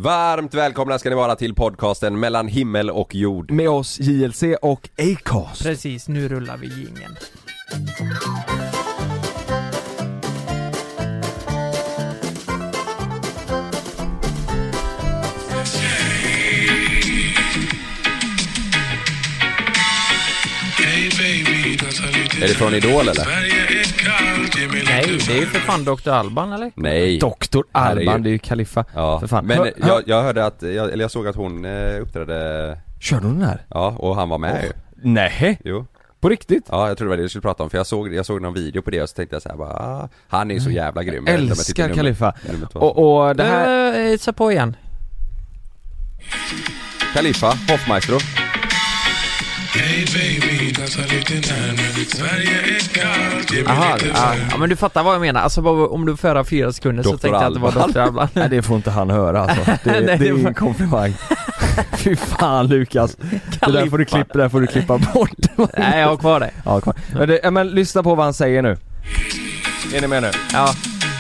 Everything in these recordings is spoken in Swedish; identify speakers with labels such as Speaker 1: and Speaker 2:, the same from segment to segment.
Speaker 1: Varmt välkomna ska ni vara till podcasten Mellan himmel och jord.
Speaker 2: Med oss JLC och Acast.
Speaker 3: Precis, nu rullar vi jingeln.
Speaker 1: Är det från Idol eller?
Speaker 3: Nej, det är ju för fan Dr. Alban, eller?
Speaker 1: Nej.
Speaker 2: Dr. Alban, det är ju Khalifa.
Speaker 1: Ja,
Speaker 2: för fan.
Speaker 1: Men jag hörde att, jag såg att hon uppträdde.
Speaker 2: Körde hon den här?
Speaker 1: Ja, och han var med ju.
Speaker 2: Nej.
Speaker 1: Jo.
Speaker 2: På riktigt?
Speaker 1: Ja, jag tror det var det du skulle prata om. För jag såg någon video på det och så tänkte jag så här bara, han är så jävla grym.
Speaker 2: Jag älskar Khalifa. Och det här...
Speaker 3: Så på igen.
Speaker 1: Khalifa, Hoffmaestro.
Speaker 4: Hey baby, dansa lite närmare. Sverige är kallt.
Speaker 3: Aha, ja, men du fattar vad jag menar. Alltså om du förra 4 sekunder så tänkte jag att det var Dr. Alban.
Speaker 2: Nej, det får inte han höra alltså. Det är ingen komplimang. Fy fan Lukas. Det där får du klippa bort.
Speaker 3: Nej, jag har kvar det.
Speaker 2: Ja, kvar. Men lyssna på vad han säger nu. Är ni med nu?
Speaker 3: Ja.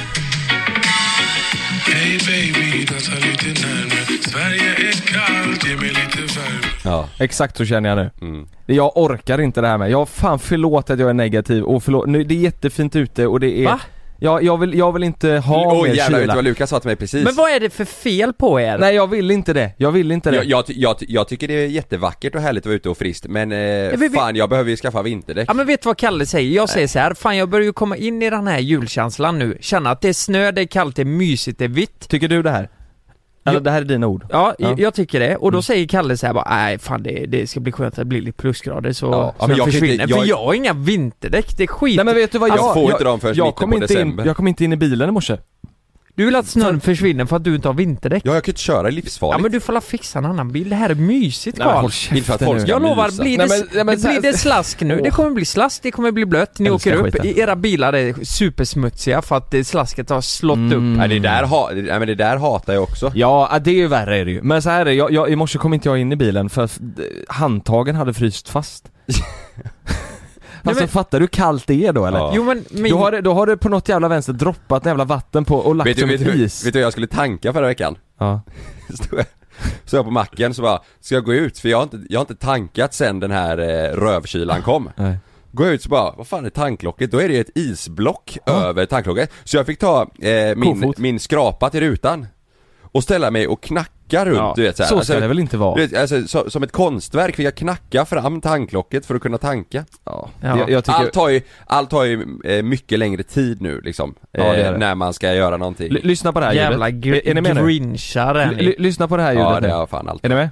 Speaker 4: Hey baby, dansa lite närmare. Sverige är kallt, ge mig lite värme.
Speaker 1: Ja.
Speaker 2: Exakt så känner jag nu.
Speaker 1: Mm.
Speaker 2: Jag orkar inte det här med. Förlåt att jag är negativ och förlåt. Nu, det är jättefint ute och det är...
Speaker 3: Va?
Speaker 2: Jag vill inte ha mer
Speaker 1: jävlar,
Speaker 2: kyla.
Speaker 1: vet du vad Lukas sa till mig precis?
Speaker 3: Men vad är det för fel på er?
Speaker 2: Nej, jag vill inte det.
Speaker 1: Jag tycker det är jättevackert och härligt att vara ute och friskt. Men fan, jag behöver ju skaffa vinterdäck.
Speaker 3: Ja, men vet du vad Kalle säger? Jag säger så här: fan, jag börjar ju komma in i den här julkänslan nu. Känna att det är snö, det är kallt, det är mysigt, det är vitt.
Speaker 2: Tycker du det här? Eller det här är dina ord?
Speaker 3: Ja, jag tycker det. Och då säger Kalle så här bara, nej fan det ska bli skönt att det blir lite plusgrader så
Speaker 1: men jag
Speaker 3: försvinner.
Speaker 1: inte,
Speaker 3: för jag har inga vinterdäck, det är skit.
Speaker 2: Nej, men vet du vad
Speaker 1: jag får inte dem förrän mitten på december.
Speaker 2: Jag kom inte in i bilen i morse.
Speaker 3: Du vill att snön försvinner för att du inte har vinterdäck?
Speaker 1: Ja, jag kan inte köra, livsfarligt.
Speaker 3: Ja, men du får la fixa en annan bil. Det här är mysigt, Carl. Jag lovar, blir det slask nu. Det kommer bli slask, det kommer bli blött. Ni åker upp, era bilar är supersmutsiga för att slasket har slått upp.
Speaker 1: Nej, det där hatar jag också.
Speaker 2: Ja, det är ju värre är det ju. Men så här är jag i morse kom inte jag in i bilen för att handtagen hade fryst fast. Alltså fattar du hur kallt det är då eller?
Speaker 1: Ja.
Speaker 3: Jo, men
Speaker 2: då har du på något jävla vänster droppat en jävla vatten på och lagt som ett is.
Speaker 1: Vet du jag skulle tanka förra veckan?
Speaker 2: Ja.
Speaker 1: Så jag på macken så bara, ska jag gå ut? För jag har inte tankat sen den här rövkylan kom.
Speaker 2: Nej.
Speaker 1: Går jag ut så bara, vad fan är tanklocket? Då är det ett isblock över tanklocket. Så jag fick ta min skrapa till rutan och ställa mig och knacka runt, du vet så här.
Speaker 2: Så ska det väl inte vara.
Speaker 1: Du vet, alltså, som ett konstverk fick jag knacka fram tanklocket för att kunna tanka.
Speaker 2: Ja.
Speaker 1: Jag tycker... Allt tar ju mycket längre tid nu liksom, det. När man ska göra någonting.
Speaker 2: Lyssna på det här
Speaker 3: jävla
Speaker 2: ljudet. Är ni med nu?
Speaker 3: Grinchar.
Speaker 2: Lyssna på det här ljudet.
Speaker 1: Ja, det är fan allt.
Speaker 2: Är ni med?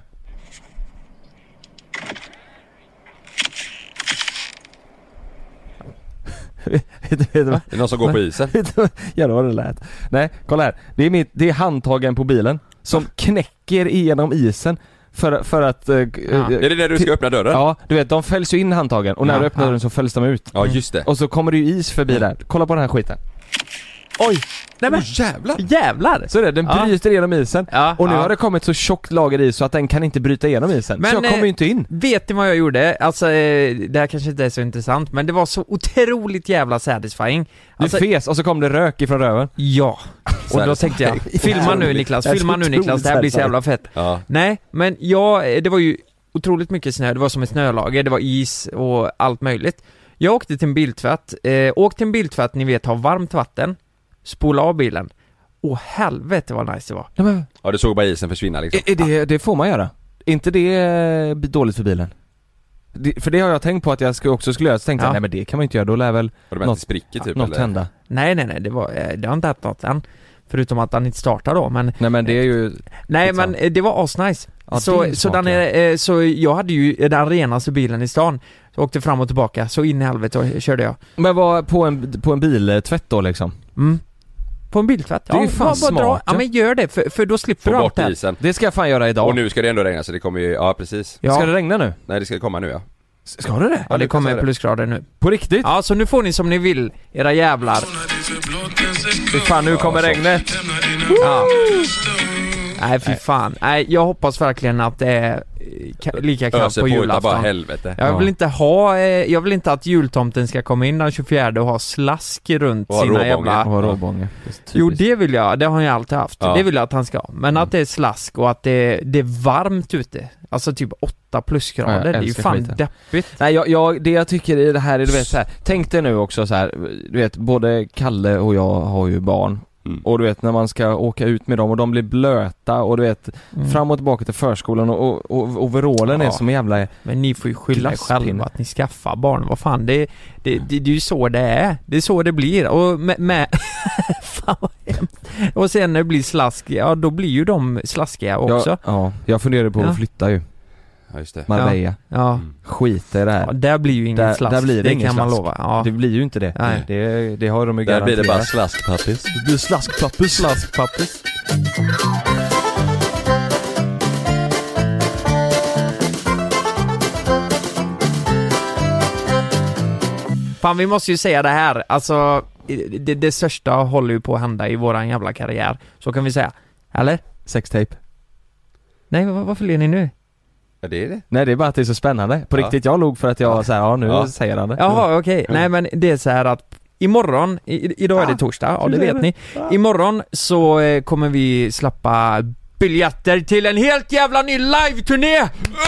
Speaker 1: Vet du vad? Det är någon som går på isen.
Speaker 2: Jävlar vad det lät. Nej, kolla här. Det är handtagen på bilen som knäcker igenom isen för att...
Speaker 1: Är det där du ska öppna dörren?
Speaker 2: Ja, du vet, de fälls ju in handtagen och när du öppnar dörren så fälls de ut.
Speaker 1: Ja, just det.
Speaker 2: Och så kommer det ju is förbi där. Kolla på den här skiten. Oj!
Speaker 3: Nej, men jävlar!
Speaker 2: Så den bryter igenom isen. Och nu har det kommit så tjockt lager is så att den kan inte bryta igenom isen. Men, så jag kommer ju inte in.
Speaker 3: Vet ni vad jag gjorde? Alltså, det här kanske inte är så intressant, men det var så otroligt jävla satisfying.
Speaker 2: Du fes och så kom det rök ifrån röven.
Speaker 3: Ja. Och då tänkte jag, filma nu Niklas, det här blir så jävla fett.
Speaker 1: Ja.
Speaker 3: Nej, men det var ju otroligt mycket snö, det var som ett snölager, det var is och allt möjligt. Jag åkte till en biltvätt, ni vet, ha varmt vatten. Spola av bilen. Helvete vad nice det var.
Speaker 1: Ja, du såg bara isen försvinna liksom.
Speaker 2: Det får man göra. Inte det dåligt för bilen? För det har jag tänkt på att jag skulle göra. Så tänkte jag, nej men det kan man inte göra. Då lär väl något hända.
Speaker 3: Nej, det har inte hänt något än. Förutom att han inte startar då. Men,
Speaker 2: nej men det är ju...
Speaker 3: Nej men det var asnice.
Speaker 2: Ja,
Speaker 3: så jag hade ju den renaste bilen i stan. Så åkte fram och tillbaka. Så in i helvete och körde jag.
Speaker 2: Men var på en biltvätt då liksom?
Speaker 3: På en biltvätt?
Speaker 2: Det är ju fan smart.
Speaker 3: Ja, men gör det, för då slipper du allt det
Speaker 1: isen.
Speaker 2: Det ska jag fan göra idag.
Speaker 1: Och nu ska det ändå regna så det kommer ju, ja precis.
Speaker 2: Ja. Ska det regna nu?
Speaker 1: Nej, det ska komma nu, ja.
Speaker 2: Ska det?
Speaker 3: Ja, det kommer plusgrader nu.
Speaker 2: På riktigt?
Speaker 3: Ja, så nu får ni som ni vill, era jävlar.
Speaker 2: Fy fan, nu kommer regnet.
Speaker 3: Ja. Nej, fy fan. Nej, jag hoppas verkligen att det är lika kallt på julafton.
Speaker 1: Bara helvete.
Speaker 3: Jag vill inte att jultomten ska komma in den 24 och ha slask runt sina jävla...
Speaker 2: Och råbånge.
Speaker 3: Jo, det vill jag. Det har jag alltid haft.
Speaker 1: Ja.
Speaker 3: Det vill jag att han ska ha. Men att det är slask och att det är varmt ute. Alltså typ 8 plusgrader.
Speaker 2: Ja,
Speaker 3: det är ju fan
Speaker 2: skiten.
Speaker 3: deppigt.
Speaker 2: Nej, det jag tycker i det här är, du vet så här, tänk dig nu också så här, du vet, både Kalle och jag har ju barn. Och du vet, när man ska åka ut med dem och de blir blöta och du vet, fram och tillbaka till förskolan och overallen är som jävla...
Speaker 3: Men ni får ju skylla er själva att ni skaffar barn. Vad fan, det är ju så det är. Det är så det blir. Och med fan vad hemskt. Och sen när det blir slask, ja då blir ju de slaskiga också.
Speaker 2: Ja, jag funderar på att flytta ju.
Speaker 1: Ja, just det.
Speaker 2: Marbella.
Speaker 3: Ja.
Speaker 2: Skita i det här.
Speaker 3: Ja, där blir ju ingen slask.
Speaker 2: Där blir det ingen
Speaker 3: kan man
Speaker 2: slask.
Speaker 3: lova. Ja.
Speaker 2: Det blir ju inte det.
Speaker 3: Nej.
Speaker 2: Det har de ju
Speaker 1: Där
Speaker 2: garanterat.
Speaker 1: blir det bara slaskpappis.
Speaker 2: Det blir slaskpappis.
Speaker 3: Fan, vi måste ju säga det här. Alltså, det största håller ju på att hända i våran jävla karriär. Så kan vi säga. Eller?
Speaker 2: Sextape.
Speaker 3: Nej, varför ler ni nu?
Speaker 1: Ja, det är det.
Speaker 2: Nej, det är bara att det är så spännande. På riktigt, jag log för att jag så här, nu säger han det.
Speaker 3: Jaha, okej. Nej, men det är så här att imorgon, idag är det torsdag, ja det vet ni. Imorgon så kommer vi släppa biljetter till en helt jävla ny live-turné!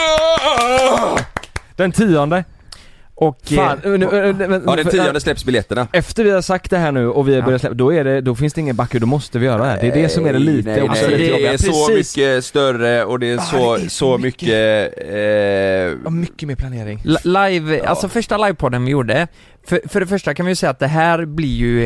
Speaker 2: Den 10:e.
Speaker 3: Och
Speaker 2: Fan,
Speaker 1: Ja, den 10:e släpps biljetterna.
Speaker 2: efter vi har sagt det här nu och vi har börjat släppa, då finns det ingen backe, då måste vi göra det här. Det är det som är det lite.
Speaker 1: Nej,
Speaker 2: också lite
Speaker 1: det
Speaker 2: jobbiga.
Speaker 1: är så mycket större och det är så mycket
Speaker 2: mycket mer planering.
Speaker 3: live, alltså första livepodden vi gjorde, för det första kan vi ju säga att det här blir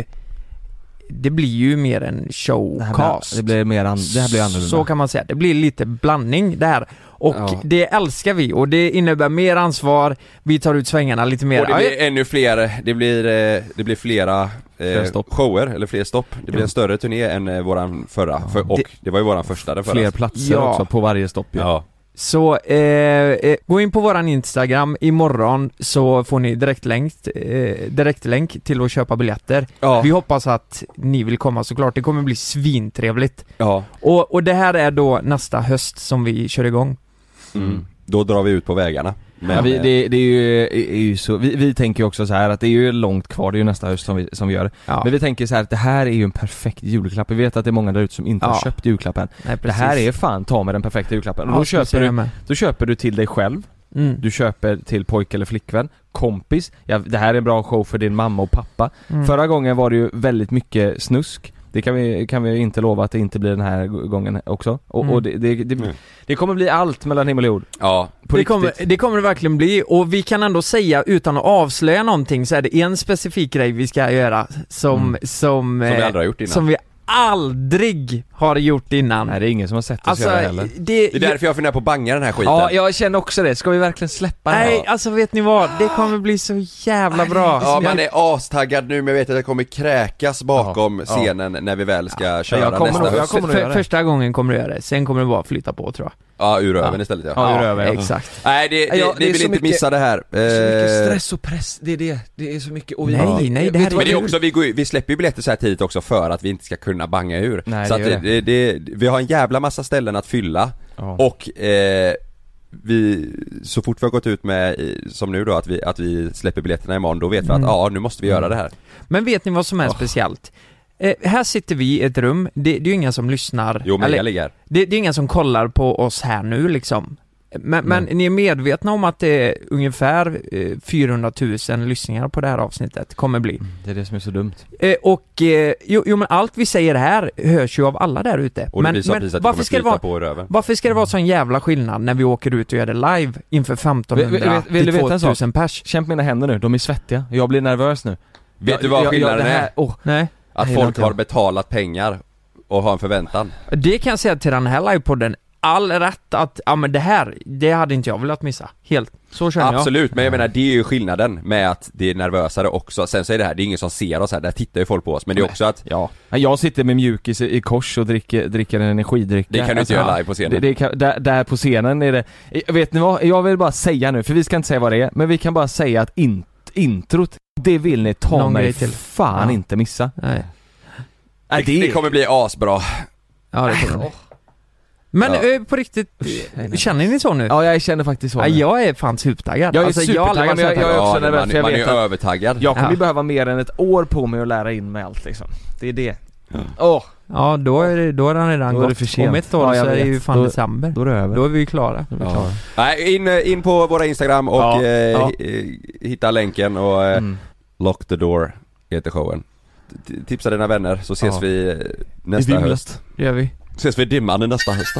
Speaker 3: ju mer en showcast.
Speaker 2: Det här blir annorlunda.
Speaker 3: Så kan man säga. Det blir lite blandning där. Och det älskar vi. Och det innebär mer ansvar. Vi tar ut svängarna lite mer.
Speaker 1: Och det blir ännu fler. Det blir flera shower, eller fler stopp. Det blir en större turné än våran förra. Och det var ju våran första där förra.
Speaker 2: Fler platser också på varje stopp.
Speaker 1: Ja.
Speaker 3: Så gå in på våran Instagram imorgon, så får ni direktlänk till att köpa biljetter.
Speaker 1: Ja.
Speaker 3: Vi hoppas att ni vill komma såklart. Det kommer bli svintrevligt.
Speaker 1: Ja.
Speaker 3: Och det här är då nästa höst som vi kör igång.
Speaker 1: Då drar vi ut på vägarna. Men,
Speaker 2: det är ju så, vi tänker ju också så här att det är ju långt kvar, det är ju nästa höst som vi gör. Ja. Men vi tänker så här att det här är ju en perfekt julklapp. Vi vet att det är många där ute som inte har köpt julklappen. Nej, det här är fan, ta med den perfekta julklappen. Och då köper du till dig själv. Du köper till pojk eller flickvän, kompis. Ja, det här är en bra show för din mamma och pappa. Förra gången var det ju väldigt mycket snusk. Det kan vi inte lova att det inte blir den här gången också. Och det kommer bli allt mellan himmel och jord. Ja,
Speaker 3: det kommer det verkligen bli. Och vi kan ändå säga, utan att avslöja någonting, så är det en specifik grej vi ska göra som vi aldrig har gjort innan. Som vi aldrig har gjort innan.
Speaker 2: Nej, det är ingen som har sett oss göra heller.
Speaker 1: Det är därför jag funderar på att banga den här skiten.
Speaker 2: Ja, jag känner också det. Ska vi verkligen släppa den?
Speaker 3: Nej, alltså vet ni vad? Det kommer bli så jävla bra.
Speaker 1: Ja, man är astaggad nu, men jag vet att jag kommer kräkas bakom scenen när vi väl ska köra nästa höst.
Speaker 3: Första gången kommer du göra det. Sen kommer det bara flytta på, tror jag.
Speaker 1: Ja, ur öven istället.
Speaker 3: Ja, ur öven. Exakt.
Speaker 1: Nej, ni vill inte missa det här.
Speaker 2: Så mycket stress och press. Det är så mycket. Och
Speaker 3: nej, det här
Speaker 1: men det är också, vi släpper ju biljetter så här tidigt också för att vi inte ska kunna banga ur.
Speaker 2: Nej,
Speaker 1: så att vi har en jävla massa ställen att fylla. Och vi, så fort vi har gått ut med som nu då, att vi släpper biljetterna imorgon, då vet vi att nu måste vi göra det här.
Speaker 3: Men vet ni vad som är speciellt? Här sitter vi i ett rum. Det är ju ingen som lyssnar.
Speaker 1: Jo, men jag ligger.
Speaker 3: Det är ingen som kollar på oss här nu liksom. Men ni är medvetna om att det är ungefär 400 000 lyssningar på det här avsnittet kommer bli.
Speaker 2: Det är det som är så dumt.
Speaker 3: Men allt vi säger här hörs ju av alla där ute.
Speaker 1: Och
Speaker 3: men varför ska det vara sån jävla skillnad när vi åker ut och gör det live inför 1500 till 2000 pers?
Speaker 2: Kämpa mina händer nu, de är svettiga. Jag blir nervös nu.
Speaker 1: Vet du vad skillnaden är?
Speaker 3: Nej.
Speaker 1: Att folk har betalat pengar och har en förväntan.
Speaker 3: Det kan jag säga till den här livepodden. All rätt att, men det hade inte jag velat missa. Helt, så känner jag.
Speaker 1: Absolut, men jag menar, det är ju skillnaden med att det är nervösare också. Sen så är det ingen som ser oss här, där tittar ju folk på oss. Men det är också att...
Speaker 2: Ja, jag sitter med mjukis i kors och dricker en energidryck.
Speaker 1: Det kan du inte göra live på scenen.
Speaker 2: Där på scenen är det... Vet ni vad? Jag vill bara säga nu, för vi ska inte säga vad det är, men vi kan bara säga att introt, det vill ni ta mig till fan inte missa.
Speaker 3: Nej.
Speaker 1: Det kommer bli asbra.
Speaker 3: Ja, det kommer det. Men på riktigt, känner ni så nu?
Speaker 2: Ja, jag känner faktiskt så.
Speaker 3: Ja, jag är fan supertaggad.
Speaker 2: Jag är supertaggad, men jag är också nervös, för jag
Speaker 1: man
Speaker 2: vet
Speaker 1: är
Speaker 2: att
Speaker 1: övertaggad.
Speaker 2: jag kommer behöva mer än ett år på mig att lära in mig allt liksom. Det är det.
Speaker 3: Ja, då är den redan
Speaker 2: då är det för sent.
Speaker 3: Om ett år så är det ju fan december.
Speaker 2: Då är det över.
Speaker 3: Då är vi ju klara.
Speaker 1: Nej, in på våra Instagram och hitta länken och Lock the Door heter showen. Tipsa dina vänner så ses vi nästa höst.
Speaker 3: Det gör vi.
Speaker 1: Ses vi i dimman nästa höst.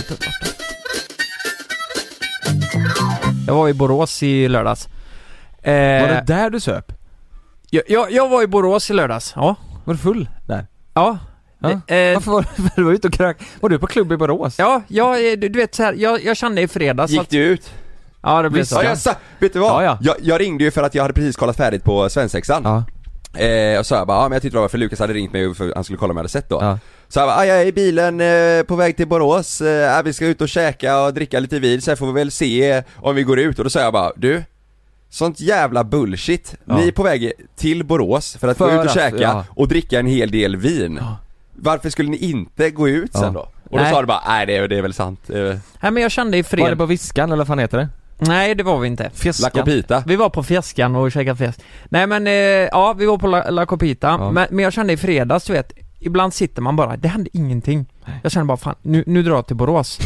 Speaker 3: Jag var i Borås i lördags.
Speaker 2: Var det där du söp?
Speaker 3: Jag var i Borås i lördags, ja.
Speaker 2: Var du full där?
Speaker 3: Ja.
Speaker 2: Varför var du ute och krök? Var du på klubb i Borås?
Speaker 3: Ja, du vet så här, jag kände i fredags.
Speaker 1: Gick du ut?
Speaker 3: Ja, det blev så.
Speaker 1: Vet du vad? Jag ringde ju för att jag hade precis kollat färdigt på svensexan. Och så jag bara, men jag tyckte det var för Lukas hade ringt mig för han skulle kolla om jag hade sett då. Så jag bara, jag är i bilen på väg till Borås, vi ska ut och käka och dricka lite vin, så får vi väl se om vi går ut. Och då sa jag bara, du, sånt jävla bullshit. Ni är på väg till Borås för att gå ut och käka och dricka en hel del vin. Varför skulle ni inte gå ut sen då? Och då sa du bara, nej det är väl sant. Nej,
Speaker 3: men jag kände i fredag.
Speaker 2: Var det på Viskan eller vad fan heter det?
Speaker 3: Nej, det var vi inte.
Speaker 1: La Copita.
Speaker 3: Vi var på Fjäskan och käkade fest. Nej men, vi var på La Copita. Men jag kände i fredags, du vet, ibland sitter man bara, det hände ingenting. Jag kände bara, fan, nu drar jag till Borås.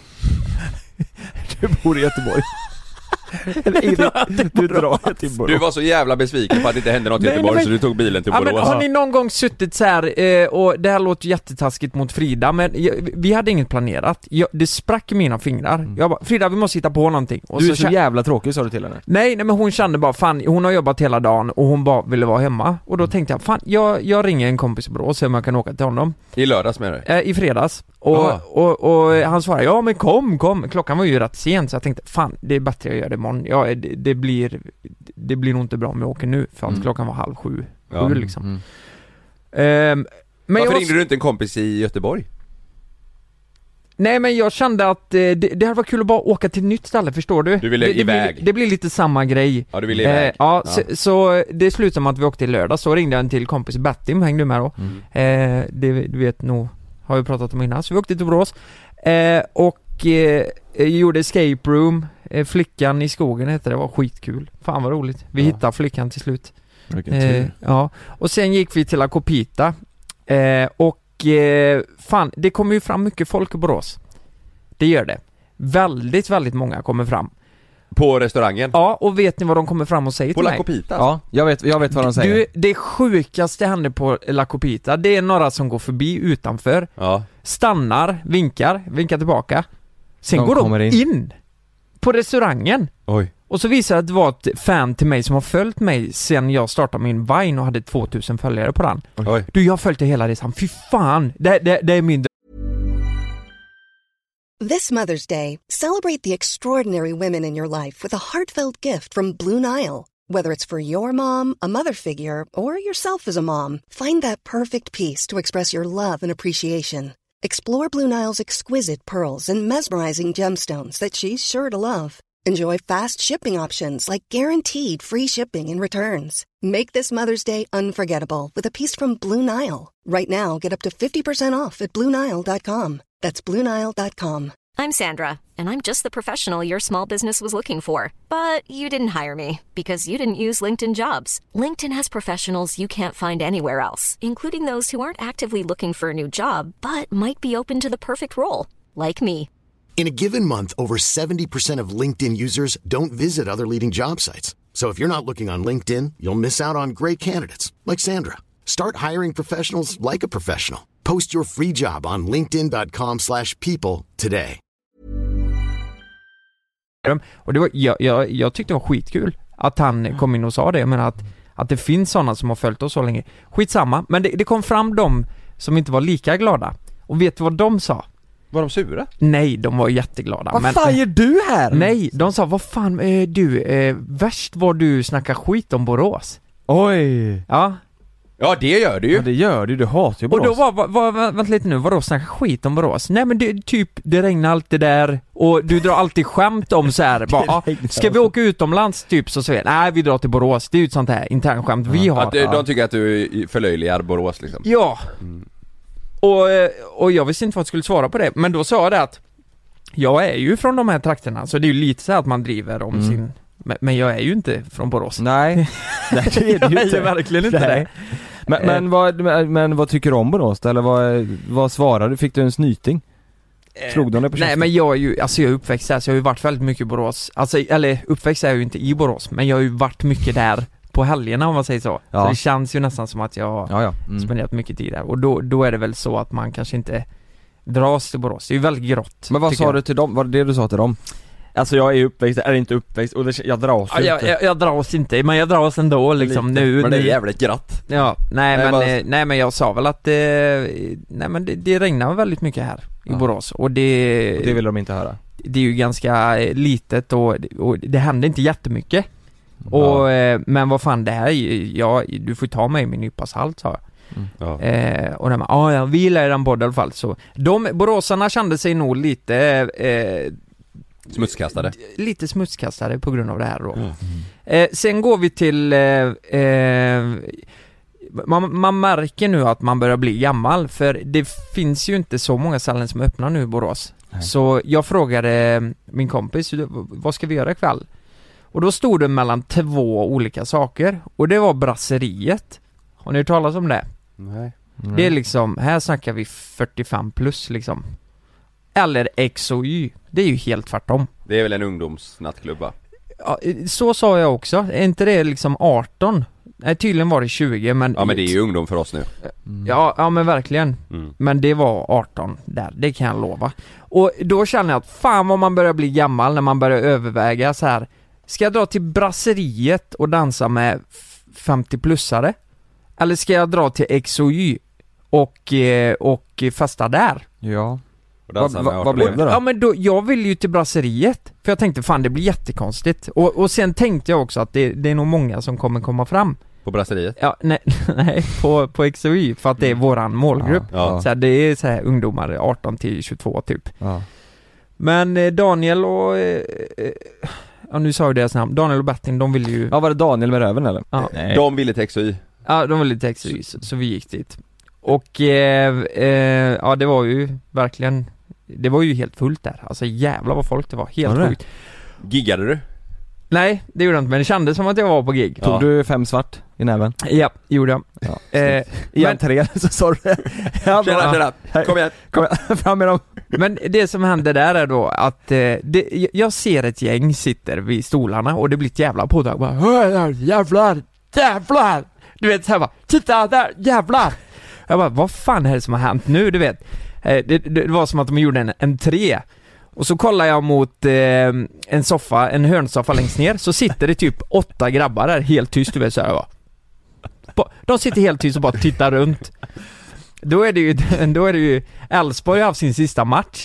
Speaker 2: Du bor i Göteborg. Du drar till Borås.
Speaker 1: Du var så jävla besviken på att det inte hände något i Göteborg, så du tog bilen till Borås.
Speaker 3: Men har ni någon gång suttit så här och det här låter jättetaskigt mot Frida, men vi hade inget planerat. Det sprack i mina fingrar. Jag bara, Frida, vi måste hitta på någonting. Och
Speaker 2: du är så jävla tråkig, sa du till henne.
Speaker 3: Nej, men hon kände bara, fan, hon har jobbat hela dagen och hon bara ville vara hemma. Och då tänkte jag, fan, jag ringer en kompis i Borås så man kan åka till honom.
Speaker 1: I lördags med dig?
Speaker 3: I fredags. Och han svarade, ja men kom. Klockan var ju rätt sent, så jag tänkte, fan, det är bättre att göra det imorgon. Ja, det blir nog inte bra om jag åker nu, för att klockan var 6:30 liksom. Men
Speaker 1: varför ringde du inte en kompis i Göteborg?
Speaker 3: Nej, men jag kände att det här var kul att bara åka till ett nytt ställe, förstår du?
Speaker 1: Du ville iväg.
Speaker 3: Det blir lite samma grej.
Speaker 1: Ja, du ville iväg.
Speaker 3: Så det slutade med att vi åkte i lördag. Så ringde jag en till kompis, Betty, hängde du med då? Du vet nog, har vi pratat om innan. Så vi åkte till Borås och gjorde escape room. Flickan i skogen hette det, var skitkul. Fan vad roligt. Vi hittade flickan till slut. Och sen gick vi till La Copita fan, det kommer ju fram mycket folk i Borås. Det gör det. Väldigt, väldigt många kommer fram.
Speaker 1: På restaurangen?
Speaker 3: Ja, och vet ni vad de kommer fram och säger till mig?
Speaker 1: På La Copita?
Speaker 2: Ja, jag vet vad de säger.
Speaker 3: Du, det sjukaste händer på La Copita, det är några som går förbi utanför, stannar, vinkar tillbaka. Sen går de in på restaurangen.
Speaker 1: Oj.
Speaker 3: Och så visar det att det var ett fan till mig som har följt mig sen jag startade min Vine och hade 2000 följare på den.
Speaker 1: Oj.
Speaker 3: Du, jag har följt det hela resan. Fy fan, det är min...
Speaker 5: This Mother's Day, celebrate the extraordinary women in your life with a heartfelt gift from Blue Nile. Whether it's for your mom, a mother figure, or yourself as a mom, find that perfect piece to express your love and appreciation. Explore Blue Nile's exquisite pearls and mesmerizing gemstones that she's sure to love. Enjoy fast shipping options like guaranteed free shipping and returns. Make this Mother's Day unforgettable with a piece from Blue Nile. Right now, get up to 50% off at BlueNile.com. That's BlueNile.com.
Speaker 6: I'm Sandra, and I'm just the professional your small business was looking for. But you didn't hire me because you didn't use LinkedIn Jobs. LinkedIn has professionals you can't find anywhere else, including those who aren't actively looking for a new job, but might be open to the perfect role, like me.
Speaker 7: In a given month, over 70% of LinkedIn users don't visit other leading job sites. So if you're not looking on LinkedIn, you'll miss out on great candidates like Sandra. Start hiring professionals like a professional. Post your free job on linkedin.com/people today.
Speaker 3: Och det var, jag tyckte det var skitkul att han kom in och sa det, men att det finns sådana som har följt oss så länge. Skitsamma, men det kom fram de som inte var lika glada. Och vet du vad de sa?
Speaker 1: Var de sura?
Speaker 3: Nej, de var jätteglada.
Speaker 2: Vad fan gör du här?
Speaker 3: Nej, de sa, vad fan, värst var du snackar skit om Borås.
Speaker 2: Oj.
Speaker 1: Ja, det gör du ju.
Speaker 2: Ja, det gör du hatar ju Borås.
Speaker 3: Och då vänta lite nu, vadå snacka skit om Borås? Nej, men det regnar alltid där. Och du drar alltid skämt om så här. Bara, ska vi åka utomlands typ så säger nej, vi drar till Borås. Det är ju ett sånt här internskämt vi har.
Speaker 1: Att de tycker att du förlöjligar Borås liksom.
Speaker 3: Ja. Och jag visste inte vad jag skulle svara på det. Men då sa jag det att jag är ju från de här trakterna, så det är ju lite så att man driver om sin... Men jag är ju inte från Borås.
Speaker 2: Nej, det är ju inte.
Speaker 3: Jag är verkligen inte det.
Speaker 2: Men vad tycker du om Borås? Eller vad svarade du? Fick du en snyting? Slog de det på käften?
Speaker 3: Nej, men jag är uppväxt här, så jag har ju varit väldigt mycket i Borås. Alltså, eller uppväxt är jag ju inte i Borås, men jag har ju varit mycket där på helgerna, om man säger så.
Speaker 2: Ja.
Speaker 3: Så det känns ju nästan som att jag har spenderat mycket tid där. Och då är det väl så att man kanske inte dras till Borås. Det är ju väldigt grått.
Speaker 2: Men vad sa du till dem? Vad var det du sa till dem? Alltså jag är uppväxt, är inte uppväxt och jag dras inte.
Speaker 3: Jag dras inte, men jag dras ändå liksom nu.
Speaker 1: Men det är jävligt gratt.
Speaker 3: Ja, nej men jag sa väl att det regnar väldigt mycket här i Borås. Och det
Speaker 2: vill de inte höra.
Speaker 3: Det är ju ganska litet och det händer inte jättemycket. Men vad fan, det här du får ta mig i min nypa salt, sa jag. Och de jag vill i den podden i alla fall. Så boråsarna kände sig nog lite
Speaker 1: smutskastade.
Speaker 3: Lite smutskastade på grund av det här då. Sen går vi till man märker nu att man börjar bli gammal, för det finns ju inte så många ställen som öppnar nu i Borås. Nej. Så jag frågade min kompis, vad ska vi göra ikväll? Och då stod det mellan 2 olika saker. Och det var brasseriet. Har ni hört talas om det?
Speaker 1: Nej.
Speaker 3: Det är liksom, här snackar vi 45 plus liksom. Eller X och Y. Det är ju helt tvärtom. Det
Speaker 1: är väl en ungdomsnattklubb, va?
Speaker 3: Ja, så sa jag också. Är inte det liksom 18? Nej, tydligen var det 20, men...
Speaker 1: Ja, men det är ju ungdom för oss nu.
Speaker 3: Ja, men verkligen. Men det var 18 där, det kan jag lova. Och då känner jag att fan vad man börjar bli gammal när man börjar överväga så här. Ska jag dra till brasseriet och dansa med 50-plussare? Eller ska jag dra till X och Y och festa där?
Speaker 2: Ja. Vad blev det då?
Speaker 3: Ja, men då, jag ville ju till brasseriet. För jag tänkte, fan det blir jättekonstigt. Och sen tänkte jag också att det är nog många som kommer komma fram.
Speaker 1: På brasseriet?
Speaker 3: Ja, nej på X och Y, för att det är våran målgrupp. Så här, det är så här ungdomar 18 till 22 typ. Ja. Men Daniel och... nu sa jag deras namn. Daniel och Bettin, de ville ju...
Speaker 2: Ja, var det Daniel med röven eller?
Speaker 3: Ja.
Speaker 1: Nej. De ville till X och Y.
Speaker 3: Ja, de ville till X och Y, så vi gick dit. Och ja, det var ju verkligen... Det var ju helt fullt där. Alltså jävlar vad folk det var. Helt sjukt.
Speaker 1: Giggade du?
Speaker 3: Nej, det gjorde jag inte, men det kändes som att jag var på gig.
Speaker 2: Tog du 5 svart i näven?
Speaker 3: Ja, gjorde jag.
Speaker 2: I entrén så sa du
Speaker 1: Tjena, kom igen.
Speaker 2: Fram med dem.
Speaker 3: Men det som hände där är då att jag ser ett gäng sitter vid stolarna och det blir ett jävla pådrag. Bara, jävlar. Du vet så här bara, titta där, jävlar. Jag bara, vad fan är det som har hänt nu, du vet? Det var som att de gjorde en entré. Och så kollar jag mot en hörnsoffa längst ner. Så sitter det typ 8 grabbar där helt tyst, du vet så här, va. De sitter helt tyst och bara tittar runt. Då är det ju Elfsborg har haft sin sista match.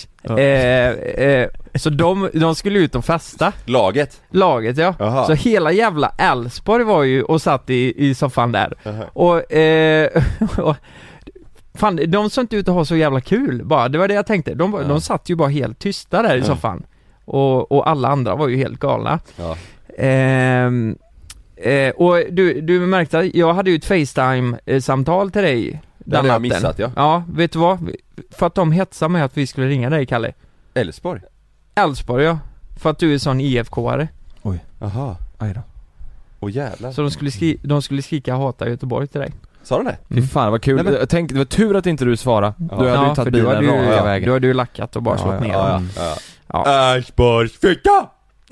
Speaker 3: Så de skulle ut och festa.
Speaker 1: Laget,
Speaker 3: ja. Aha. Så hela jävla Elfsborg var ju och satt i soffan där. Och fan, de såg inte ut att ha så jävla kul. Bara, det var det jag tänkte. De satt ju bara helt tysta där i soffan. Och alla andra var ju helt galna. Ja. Och du märkte att jag hade ju ett FaceTime-samtal till dig.
Speaker 1: Det hade jag missat, ja.
Speaker 3: Ja, vet du vad? För att de hetsade med att vi skulle ringa dig, Kalle.
Speaker 1: Elfsborg,
Speaker 3: ja. För att du är sån IFK-are.
Speaker 2: Oj.
Speaker 1: Aha.
Speaker 2: Aj då.
Speaker 1: Åh jävlar.
Speaker 3: Så de skulle skrika hata Göteborg till dig.
Speaker 1: Sa de det?
Speaker 2: Fy fan, vad kul. Jag tänkte, det var tur att inte du svarade. Du hade ju tagit bilen raka vägen.
Speaker 3: Du hade ju lackat och bara slått ner dem.
Speaker 1: Elfsborgs ficka!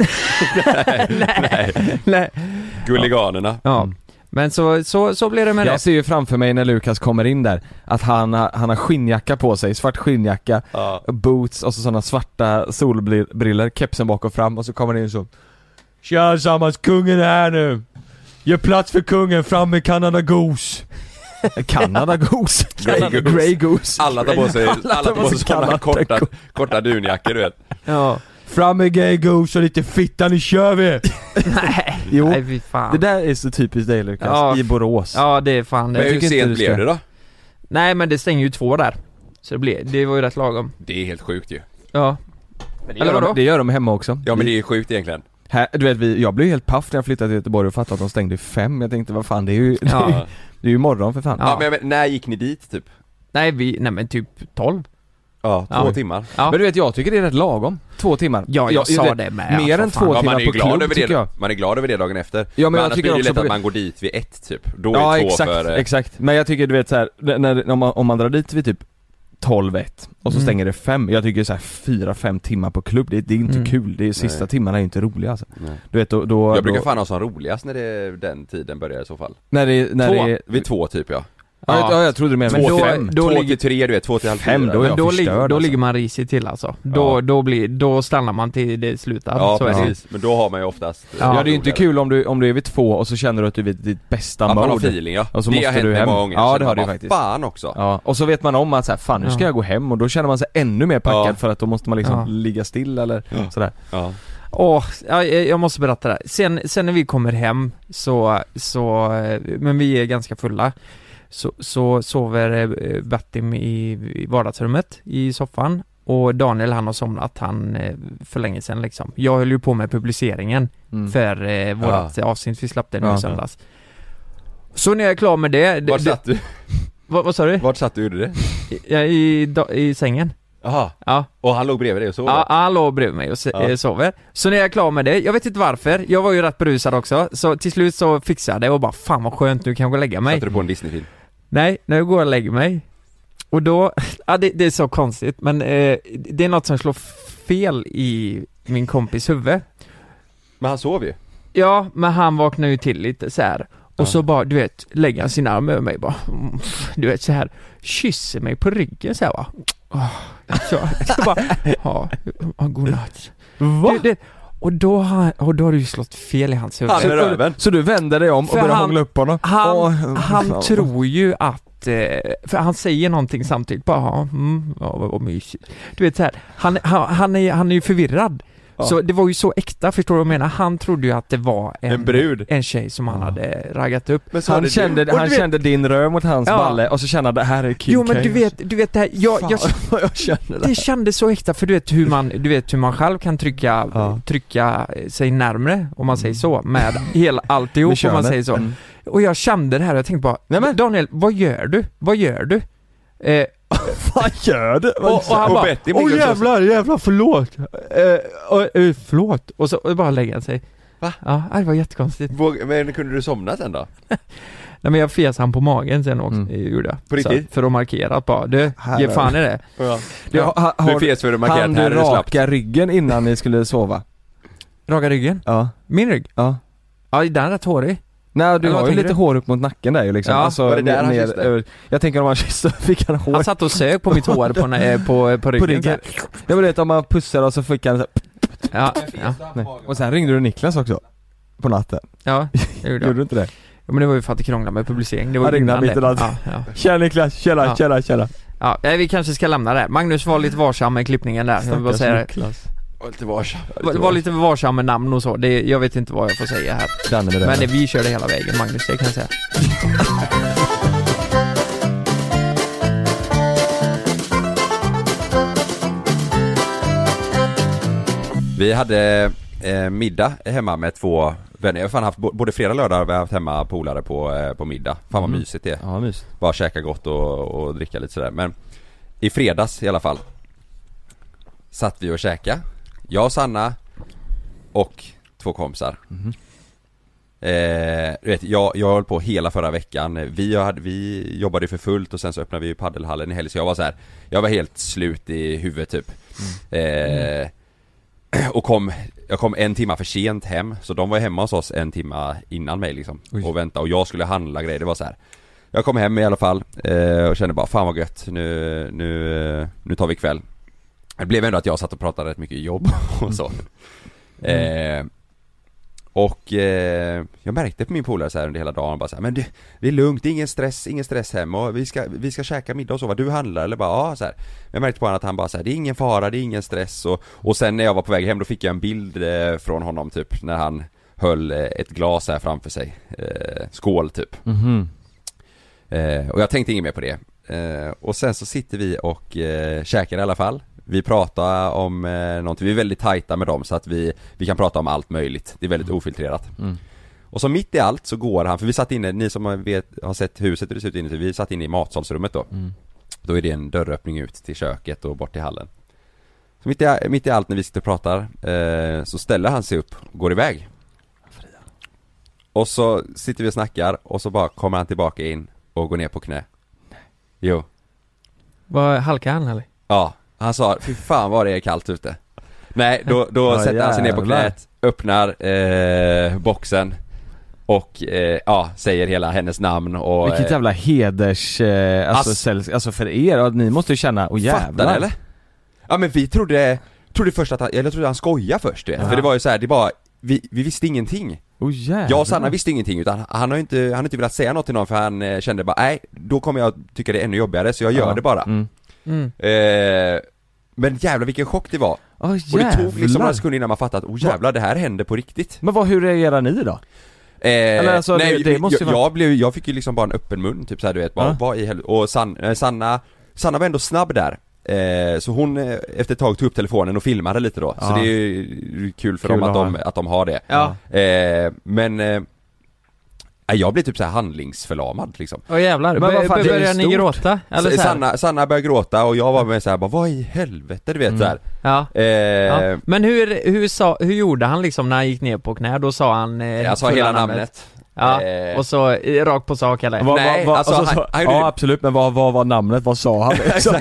Speaker 1: Nej. Gulliganerna.
Speaker 3: Ja. Men så blir det med det.
Speaker 2: Jag ser ju framför mig när Lukas kommer in där att han har skinnjacka på sig, svart skinnjacka, boots och så sådana svarta solbriller, kepsen bak och fram, och så kommer han in så: tja sammans, kungen är här nu. Gör plats för kungen, fram med Canada Goose. Canada Goose. Grey Goose.
Speaker 1: Alla tar på sig sådana korta dunjackor, du vet.
Speaker 3: Ja.
Speaker 2: Fram med Grey Goose och lite fitta, nu kör vi.
Speaker 3: Nej.
Speaker 2: Jo.
Speaker 3: Nej, fy fan.
Speaker 2: Det där är så typiskt dig, Lukas, i Borås.
Speaker 3: Ja, det är fan det.
Speaker 1: Men hur sent blev det då?
Speaker 3: Nej, men det stänger ju 2 där. Så det var ju rätt lagom.
Speaker 1: Det är helt sjukt ju.
Speaker 3: Ja.
Speaker 2: Men det gör de hemma också.
Speaker 1: Ja, men det är sjukt egentligen.
Speaker 2: Här, du vet, jag blev helt paff när jag flyttade till Göteborg och fattade att de stängde 5. Jag tänkte, vad fan, det är ju morgon för fan.
Speaker 1: Ja, men när gick ni dit typ?
Speaker 3: Nej men typ 12.
Speaker 1: Ja, 2 timmar.
Speaker 2: Ja. Men du vet, jag tycker det är rätt lagom. 2 timmar.
Speaker 3: Ja, jag sa det med.
Speaker 2: Mer än 2 timmar på klubb, tycker jag.
Speaker 1: Man är glad över det dagen efter.
Speaker 2: Ja, men
Speaker 1: annars
Speaker 2: jag tycker
Speaker 1: blir det
Speaker 2: också
Speaker 1: lätt att man går dit vid 1 typ. Då är det 2 för...
Speaker 2: exakt. Men jag tycker, du vet så här, om man drar dit vid typ 12-1 och så stänger det 5. Jag tycker så här 4-5 timmar på klubb, det är inte kul. Det är sista timmarna är inte roliga alltså. Du vet, då
Speaker 1: jag brukar fan ha som roligast när det är den tiden börjar i så fall.
Speaker 2: När det
Speaker 1: vid 2 typ, ja.
Speaker 2: Ja, jag trodde du menade
Speaker 1: 2-3, du vet, 2-5.
Speaker 3: Då ligger man risigt till alltså. Då stannar man till det slutar.
Speaker 1: Ja,
Speaker 3: så
Speaker 1: precis. Men då har man ju oftast...
Speaker 2: Ja, det är ju inte kul om du är vid 2 och så känner du att du är vid ditt bästa mode.
Speaker 1: Man har feeling, ja.
Speaker 2: Och så
Speaker 1: det
Speaker 2: måste
Speaker 1: har hänt
Speaker 2: du hem.
Speaker 1: Många gånger.
Speaker 2: Ja, det har det faktiskt.
Speaker 1: Fan också.
Speaker 2: Ja, och så vet man om att så här, fan nu ska jag gå hem, och då känner man sig ännu mer packad för att då måste man liksom ligga still eller sådär.
Speaker 1: Ja.
Speaker 3: Jag måste berätta det. Sen när vi kommer hem så men vi är ganska fulla. Så sover Bertim i vardagsrummet i soffan, och Daniel, han har somnat för länge sedan liksom. Jag höll ju på med publiceringen för vårat avsnitt vi släppte nu i söndags. Så när jag är klar med det...
Speaker 1: Vart satt du?
Speaker 3: Vad sa du?
Speaker 1: Vart satt du gjorde det?
Speaker 3: I sängen.
Speaker 1: Jaha.
Speaker 3: Ja.
Speaker 1: Och han låg bredvid dig och sov?
Speaker 3: Ja, han låg bredvid mig och sover. Så när jag är klar med det, jag vet inte varför, jag var ju rätt berusad också, så till slut så fixade jag det och bara, fan vad skönt, nu kan jag gå och lägga mig.
Speaker 1: Satte du på en Disney-film?
Speaker 3: Nej, när jag går och lägger mig. Och då, det är så konstigt, men det är något som slår fel i min kompis huvud.
Speaker 1: Men han sov ju.
Speaker 3: Ja, men han vaknar ju till lite så här. Och så bara, du vet, lägger han sin arm över mig bara, du vet så här, kysser mig på ryggen så här va. Så bara, godnatt.
Speaker 2: Va?
Speaker 3: Och då har du ju slått fel i hans huvud.
Speaker 2: Så du vänder dig om och börjar hångla upp honom?
Speaker 3: Han tror ju att, för han säger någonting samtidigt, bara vad mysigt. Du vet så här, han är ju förvirrad. Så det var ju så äkta, förstår du vad jag menar? Han trodde ju att det var en brud, en tjej som han hade raggat upp.
Speaker 2: Men han kände din rör mot hans balle, och så kände han, det här är Kim.
Speaker 3: Jo, men du vet det här, jag kände det kändes så äkta, för du vet hur man själv kan trycka sig närmre, om man säger så, med hela alltihop, om man säger så. Och jag kände det här och jag tänkte bara, nej men Daniel, vad gör du? Vad gör du? Och han bara, jävlar, förlåt. Och så bara lägger han sig. Va? Ja, det var jättekonstigt.
Speaker 1: Men kunde du somna sen då?
Speaker 3: Nej, men jag fes han på magen sen också, gjorde jag.
Speaker 1: På riktigt?
Speaker 3: För att markera att bara, ge fan i det.
Speaker 1: Du fes för att markera att här är det slappt.
Speaker 2: Raka ryggen innan ni skulle sova?
Speaker 3: Raka ryggen?
Speaker 2: Ja.
Speaker 3: Min rygg?
Speaker 2: Ja.
Speaker 3: Ja, den är rätt hårig.
Speaker 2: Nej, du har ju lite hår upp mot nacken där ju liksom.
Speaker 3: Ja,
Speaker 2: alltså,
Speaker 1: var det där han kysste?
Speaker 2: Jag tänker om han kysste, fick han hår.
Speaker 3: Han satt och sög på mitt hår på ryggen.
Speaker 2: På ryggen. Jag vet om man pussar och så fick han så...
Speaker 3: Ja.
Speaker 2: Och sen ringde du Niklas också på natten.
Speaker 3: Ja, det gjorde jag.
Speaker 2: Gjorde du inte det?
Speaker 3: Ja, men det var ju för att det krånglade med publicering. Det var
Speaker 2: ringde mitt i natten. Tjena Niklas, tjena.
Speaker 3: Ja, vi kanske ska lämna det. Magnus var lite varsam med klippningen där. Jag vill bara säga Niklas. Var lite varsam med namn och så. Jag vet inte vad jag får säga här. Men vi körde hela vägen, Magnus, det kan jag säga.
Speaker 1: Vi hade middag hemma med 2 vänner. Jag har fan haft både fredag och lördag, vi har haft hemma polare på middag. Fan vad mysigt det är.
Speaker 2: Ja, mysigt.
Speaker 1: Bara käka gott och dricka lite sådär. Men i fredags i alla fall satt vi och käka. Jag, Sanna och 2 kompisar. Du vet, jag höll på hela förra veckan. Vi jobbade för fullt och sen så öppnade vi paddelhallen i helg. Så jag var helt slut i huvudet typ. Och jag kom 1 timme för sent hem. Så de var hemma hos oss 1 timme innan mig liksom. Och vänta, och jag skulle handla grejer. Det var så här. Jag kom hem i alla fall och kände bara, fan vad gött. Nu tar vi kväll. Det blev ändå att jag satt och pratade rätt mycket jobb och så. Jag märkte på min polare så här under hela dagen bara så här, men det är lugnt, det är ingen stress hem, och vi ska käka middag och så, vad du handlar eller bara så här. Men jag märkte på honom att han bara så här, det är ingen fara, det är ingen stress, och sen när jag var på väg hem då fick jag en bild från honom typ när han höll ett glas här framför sig, skål typ. Och jag tänkte inget mer på det. Och sen så sitter vi och käkar i alla fall. Vi pratar om någonting, vi är väldigt tajta med dem så att vi kan prata om allt möjligt. Det är väldigt ofiltrerat. Och så mitt i allt så går han, för vi satt inne, ni som har sett huset hur det ser ut inne, vi satt inne i matsalsrummet då. Då är det en dörröppning ut till köket och bort till hallen. Så mitt i allt när vi sitter och pratar så ställer han sig upp och går iväg. Och så sitter vi och snackar och så bara kommer han tillbaka in och går ner på knä. Jo.
Speaker 3: Vad halkar han eller?
Speaker 1: Ja, han sa, fy fan vad det är kallt ute. Nej, då sätter han sig ner på knät, öppnar boxen och säger hela hennes namn och...
Speaker 2: Vilket jävla heders... alltså för er, ni måste ju känna, jävlar.
Speaker 1: Fattar eller? Ja men vi trodde först att jag trodde han skojade först, vet. För det var ju så här, det bara... Vi visste ingenting. Jag och Sanna visste ingenting, utan han har inte velat säga något till någon, för han kände bara, nej, då kommer jag tycka det är ännu jobbigare, så jag gör det bara. Men jävlar vilken chock det var. Och det tog liksom några sekunder innan man fattade att jävlar, det här hände på riktigt.
Speaker 2: Men hur reagerar ni då?
Speaker 1: Eller alltså, nej, det måste jag fick ju liksom bara en öppen mun, typ så här, du vet, vad i helvete. Och Sanna var ändå snabb där. Så hon efter ett tag tog upp telefonen och filmade lite då. Så det är ju kul för dem att de har det. Men jag blir typ så här handlingsförlamad liksom.
Speaker 3: Jävlar, börjar ni gråta? Eller så
Speaker 1: Sanna började gråta och jag var med så här, bara, vad i helvete, du vet så här.
Speaker 3: Men hur gjorde han liksom när han gick ner på knä? Då sa han
Speaker 1: jag sa hela namnet.
Speaker 3: Ja, och så rakt på sak eller?
Speaker 1: Nej,
Speaker 2: absolut, men vad var namnet? Vad sa han?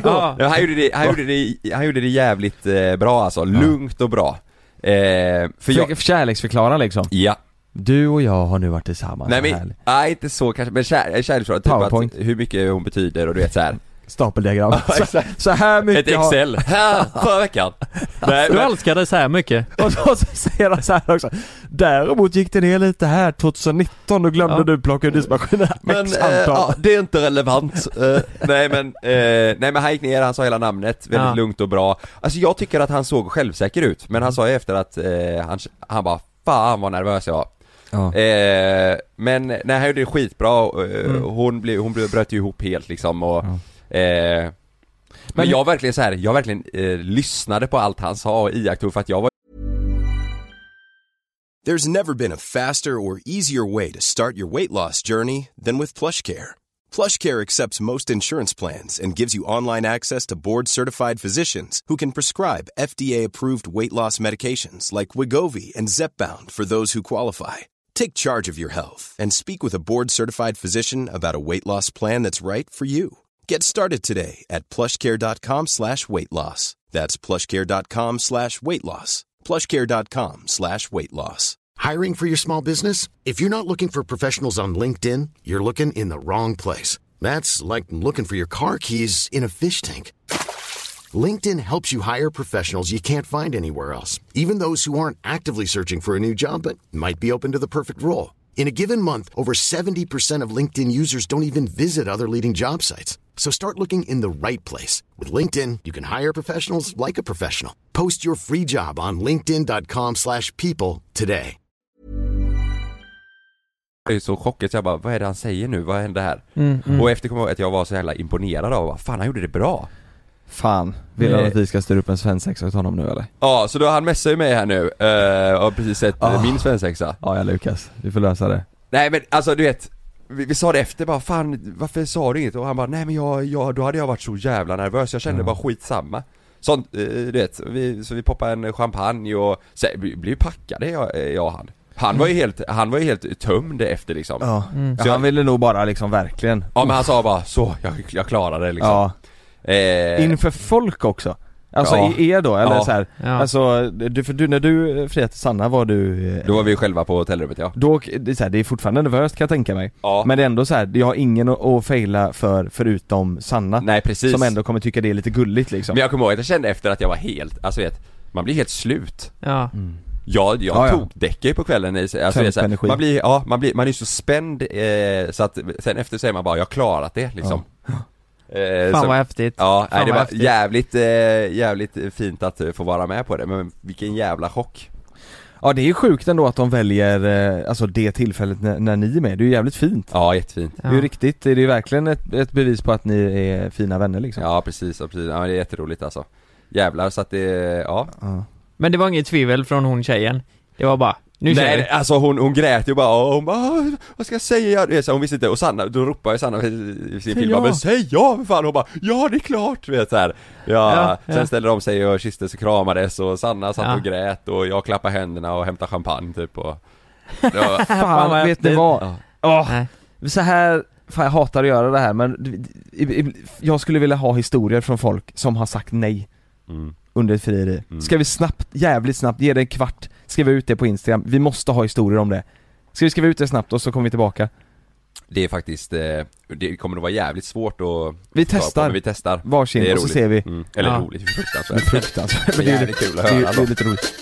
Speaker 1: Han gjorde det jävligt bra alltså, lugnt och bra.
Speaker 2: För kärleksförklara liksom.
Speaker 1: Ja.
Speaker 2: Du och jag har nu varit tillsammans.
Speaker 1: Nej, inte så kanske, men kärleksförklara typ att hur mycket hon betyder och du vet så här.
Speaker 2: Stapeldiagram. Så här mycket.
Speaker 1: Ett Excel. Förra veckan.
Speaker 3: Du älskar det så här mycket.
Speaker 2: Och så säger han så här också. Däremot gick det ner lite här 2019. Då glömde du plocka ut diskmaskinen.
Speaker 1: Men det är inte relevant. Nej men han gick ner, han sa hela namnet väldigt lugnt och bra. Alltså jag tycker att han såg självsäker ut. Men han sa efter att han bara, fan vad nervös jag var. Men nej, han gjorde det skitbra. Hon bröt ju ihop helt liksom och men jag verkligen lyssnade på allt han sa och iakttog, för att jag var...
Speaker 8: There's never been a faster or easier way to start your weight loss journey than with PlushCare. PlushCare accepts most insurance plans and gives you online access to board-certified physicians who can prescribe FDA-approved weight loss medications like Wegovy and Zepbound for those who qualify. Take charge of your health and speak with a board-certified physician about a weight loss plan that's right for you. Get started today at plushcare.com/weightloss. That's plushcare.com/weightloss. plushcare.com/weightloss.
Speaker 7: Hiring for your small business? If you're not looking for professionals on LinkedIn, you're looking in the wrong place. That's like looking for your car keys in a fish tank. LinkedIn helps you hire professionals you can't find anywhere else, even those who aren't actively searching for a new job but might be open to the perfect role. In a given month, over 70% of LinkedIn users don't even visit other leading job sites. So start looking in the right place. With LinkedIn, you can hire professionals like a professional. Post your free job on linkedin.com/people today.
Speaker 1: Jag är så chockad, så jag bara, vad är det han säger nu? Vad hände här? Och efter kom jag ihåg att jag var så jävla imponerad av, fan, han gjorde det bra.
Speaker 2: Fan, vill han att vi ska styra upp en svensexa åt honom nu eller?
Speaker 1: Ja, så då han messar ju mig här nu och har precis sett min svensexa.
Speaker 2: Ja, Lukas, vi får lösa det.
Speaker 1: Nej men alltså du vet, vi sa det efter bara, fan varför sa du inget? Och han bara, nej men då hade jag varit så jävla nervös, jag kände bara skitsamma. Sånt, du vet, så vi poppade en champagne och så blev ju packade jag och han. Han var ju helt tömd efter liksom.
Speaker 2: Ja. Så han ville nog bara liksom verkligen.
Speaker 1: Ja, men han sa bara, så jag klarade det liksom.
Speaker 2: Ja. Inför folk också. Alltså i er då, eller så här. Alltså, du när du friade till Sanna var du...
Speaker 1: Då var vi själva på hotellrummet, ja.
Speaker 2: Då, det är fortfarande nervöst kan jag tänka mig. Men det är ändå så här, jag har ingen att faila förutom Sanna.
Speaker 1: Nej, precis.
Speaker 2: Som ändå kommer tycka det är lite gulligt liksom.
Speaker 1: Men jag kommer ihåg att jag kände efter att jag var helt, alltså vet, man blir helt slut.
Speaker 3: Ja.
Speaker 1: Jag tog däcker på kvällen, alltså det är så här, man är så spänd så att sen efter säger man bara, jag har klarat det liksom.
Speaker 3: Fan vad häftigt.
Speaker 1: Ja, det var jävligt fint att få vara med på det. Men vilken jävla chock.
Speaker 2: Ja, det är ju sjukt ändå att de väljer alltså det tillfället när ni är med. Det är ju jävligt fint.
Speaker 1: Ja, jättefint.
Speaker 2: Det är ju riktigt, det är ju verkligen ett bevis på att ni är fina vänner liksom.
Speaker 1: Ja, precis. Ja, det är jätteroligt alltså. Jävlar, så att det, ja.
Speaker 3: Men det var inget tvivel från hon tjejen. Det var bara,
Speaker 1: Nej, alltså hon grät ju bara och hon bara, vad ska jag säga? Så hon visste inte, och Sanna, då ropade Sanna i sin film, men säg ja för fan, hon bara, ja det är klart, vet så här. Sen ställde de sig och kysstes och kramades och Sanna satt och grät och jag klappade händerna och hämtade champagne typ och
Speaker 2: fan, vet ni vad? Så här, fan jag hatar att göra det här, men jag skulle vilja ha historier från folk som har sagt nej under ett frieri. Ska vi jävligt snabbt, ge det en kvart, skriva ut det på Instagram. Vi måste ha historier om det. Ska vi skriva ut det snabbt och så kommer vi tillbaka?
Speaker 1: Det är faktiskt, det kommer att vara jävligt svårt att
Speaker 2: vi testar varsin och så ser vi.
Speaker 1: Eller roligt, fruktansvärt. Det är jävligt kul att höra.
Speaker 2: Det är lite roligt.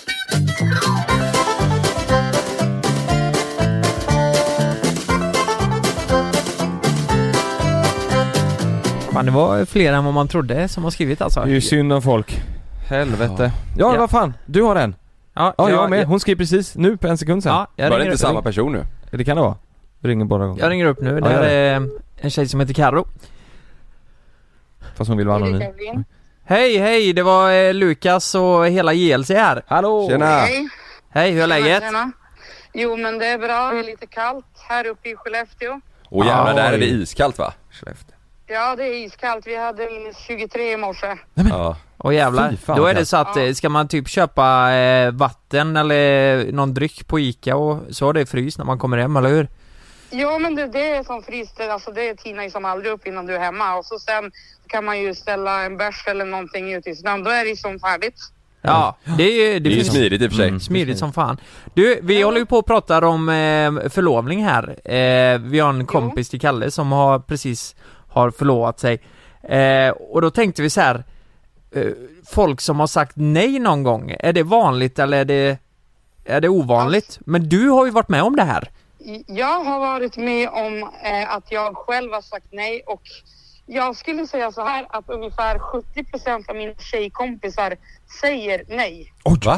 Speaker 3: Fan, det var fler än vad man trodde som har skrivit alltså.
Speaker 2: Det är ju synd om folk. Helvete. Ja, vad fan, du har den. Ja, jag med. Hon skrev precis nu på en sekund sen.
Speaker 1: Ja, var det inte samma person nu?
Speaker 2: Det kan det vara. Ringer bara gånger.
Speaker 3: Jag ringer upp nu. Det är en tjej som heter Karo.
Speaker 2: Fast hon vill vara anonym.
Speaker 3: Hej, det var Lukas och hela JLC här.
Speaker 2: Hallå.
Speaker 1: Tjena.
Speaker 3: Hej, hur är läget?
Speaker 9: Tjena. Jo, men det är bra. Det är lite kallt här uppe i Skellefteå.
Speaker 1: Och jävlar, där är det iskallt va?
Speaker 2: Skellefteå.
Speaker 9: Ja, det är iskallt. Vi hade minus 23 i morse.
Speaker 3: Och jävlar, då är det så att ska man typ köpa vatten eller någon dryck på Ica och så är det frys när man kommer hem, eller hur?
Speaker 9: Ja, men det är som fryst, alltså det tinar ju som aldrig upp innan du är hemma. Och så sen kan man ju ställa en bärs eller någonting ut i snön, då är det som färdigt.
Speaker 3: Ja, det är
Speaker 1: ju smidigt i och för sig.
Speaker 3: Smidigt som fan. Du, vi håller ju på att prata om förlovning här. Vi har en kompis till Kalle som har förlovat sig. Och då tänkte vi så här, folk som har sagt nej någon gång, är det vanligt eller är det ovanligt? Men du har ju varit med om det här.
Speaker 9: Jag har varit med om att jag själv har sagt nej, och jag skulle säga så här att ungefär 70% av mina tjejkompisar säger nej.
Speaker 1: Oj, va?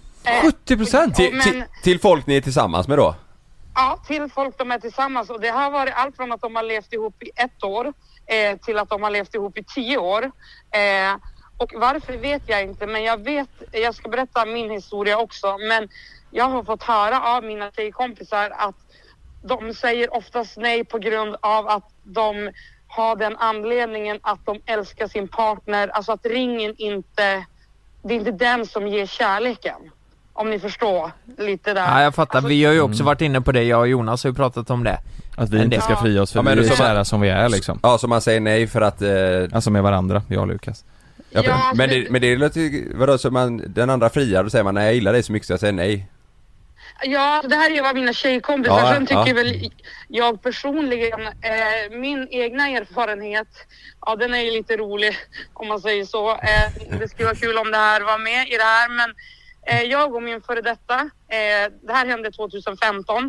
Speaker 2: 70%?
Speaker 1: Till folk ni är tillsammans med då?
Speaker 9: Ja, till folk de är tillsammans, och det har varit allt från att de har levt ihop i 1 år till att de har levt ihop i 10 år. Och varför vet jag inte, men jag ska berätta min historia också, men jag har fått höra av mina tjejkompisar att de säger oftast nej på grund av att de har den anledningen att de älskar sin partner, alltså att ringen inte, det är inte den som ger kärleken. Om ni förstår lite där.
Speaker 3: Ja, jag fattar. Alltså, vi har ju också varit inne på det, jag och Jonas har ju pratat om det.
Speaker 2: Att vi inte ska fria oss för vi är kära som vi är liksom.
Speaker 1: Ja, så man säger nej för att...
Speaker 2: Alltså med varandra, jag och Lukas.
Speaker 1: Ja, men det låter... Vadå, så den andra friar, då säger man nej, jag gillar dig så mycket så jag säger nej.
Speaker 9: Ja, det här är ju vad mina tjejkompisar. Sen tycker väl jag personligen, min egna erfarenhet, ja, den är ju lite rolig om man säger så. Det skulle vara kul om det här var med i det här, men jag och min före detta, det här hände 2015.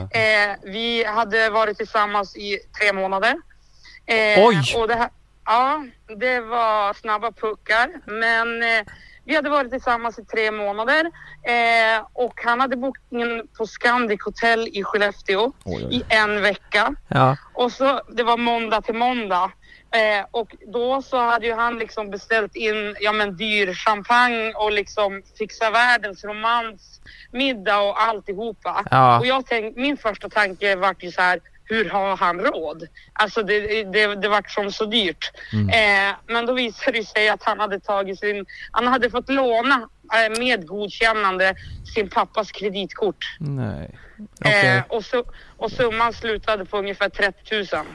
Speaker 9: Vi hade varit tillsammans i 3 månader.
Speaker 3: Oj!
Speaker 9: Och det här, ja, det var snabba puckar, men vi hade varit tillsammans i 3 månader och han hade bokningen på Scandic Hotel i Skellefteå i 1 vecka. Ja. Och så, det var måndag till måndag. Och då så hade ju han liksom beställt in dyr champagne och liksom fixa världens romansmiddag och alltihopa. Ja. Och min första tanke var ju så här: hur har han råd? Alltså det var som så dyrt. Men då visade det sig att han hade fått låna med godkännande sin pappas kreditkort.
Speaker 2: Nej.
Speaker 9: Okay. Och summan slutade på ungefär 30 000.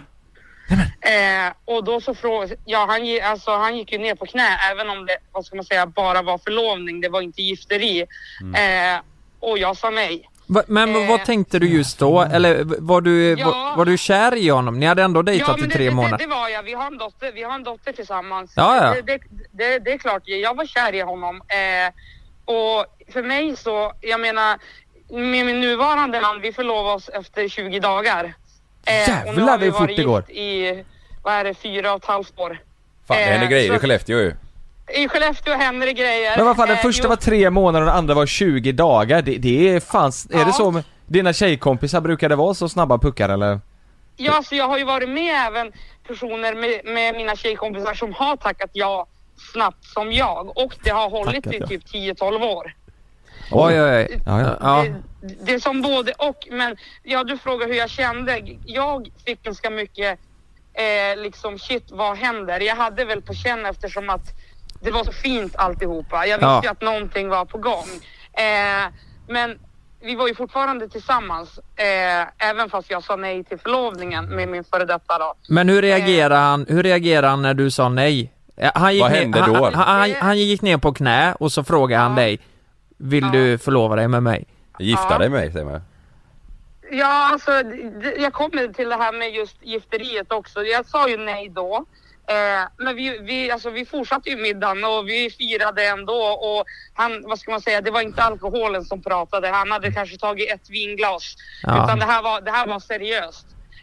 Speaker 9: Och då så han gick ju ner på knä, även om det, vad ska man säga, bara var förlovning, det var inte gifteri. Och jag sa nej.
Speaker 3: Men vad tänkte du just då? Eller var du kär i honom? Ni hade ändå dejtat i 3 månader.
Speaker 9: Det var jag. Vi har en dotter tillsammans.
Speaker 3: Ja.
Speaker 9: Det är klart, jag var kär i honom. Och för mig så, jag menar, med min nuvarande man, vi förlovade oss efter 20 dagar.
Speaker 2: Jävlar, det är fort det går.
Speaker 9: I, 4,5 år.
Speaker 1: Fan, det händer grejer i Skellefteå ju.
Speaker 9: I Skellefteå händer det grejer.
Speaker 2: Men vad fan, den första var 3 månader och den andra var 20 dagar. Det är fan, är det så med dina tjejkompisar, brukar det vara så snabba puckar eller?
Speaker 9: Ja, så jag har ju varit med även personer med mina tjejkompisar som har tackat ja snabbt som jag. Och det har hållit i typ 10-12 år.
Speaker 3: Oj.
Speaker 9: Det är som både och, men du frågar hur jag kände. Jag fick ganska mycket liksom shit, vad händer? Jag hade väl på känn eftersom att det var så fint alltihopa. Jag visste ju att någonting var på gång. Men vi var ju fortfarande tillsammans, även fast jag sa nej till förlovningen med min före detta då.
Speaker 3: Men hur reagerade han när du sa nej?
Speaker 1: Vad hände då?
Speaker 3: Han gick ner på knä och så frågade han dig, vill du förlova dig med mig?
Speaker 1: Gifta dig med mig, säger man.
Speaker 9: Ja, alltså jag kommer till det här med just gifteriet också. Jag sa ju nej då. Men vi fortsatte ju middagen och vi firade ändå, och han, vad ska man säga, det var inte alkoholen som pratade. Han hade kanske tagit ett vinglas, utan det här var seriöst.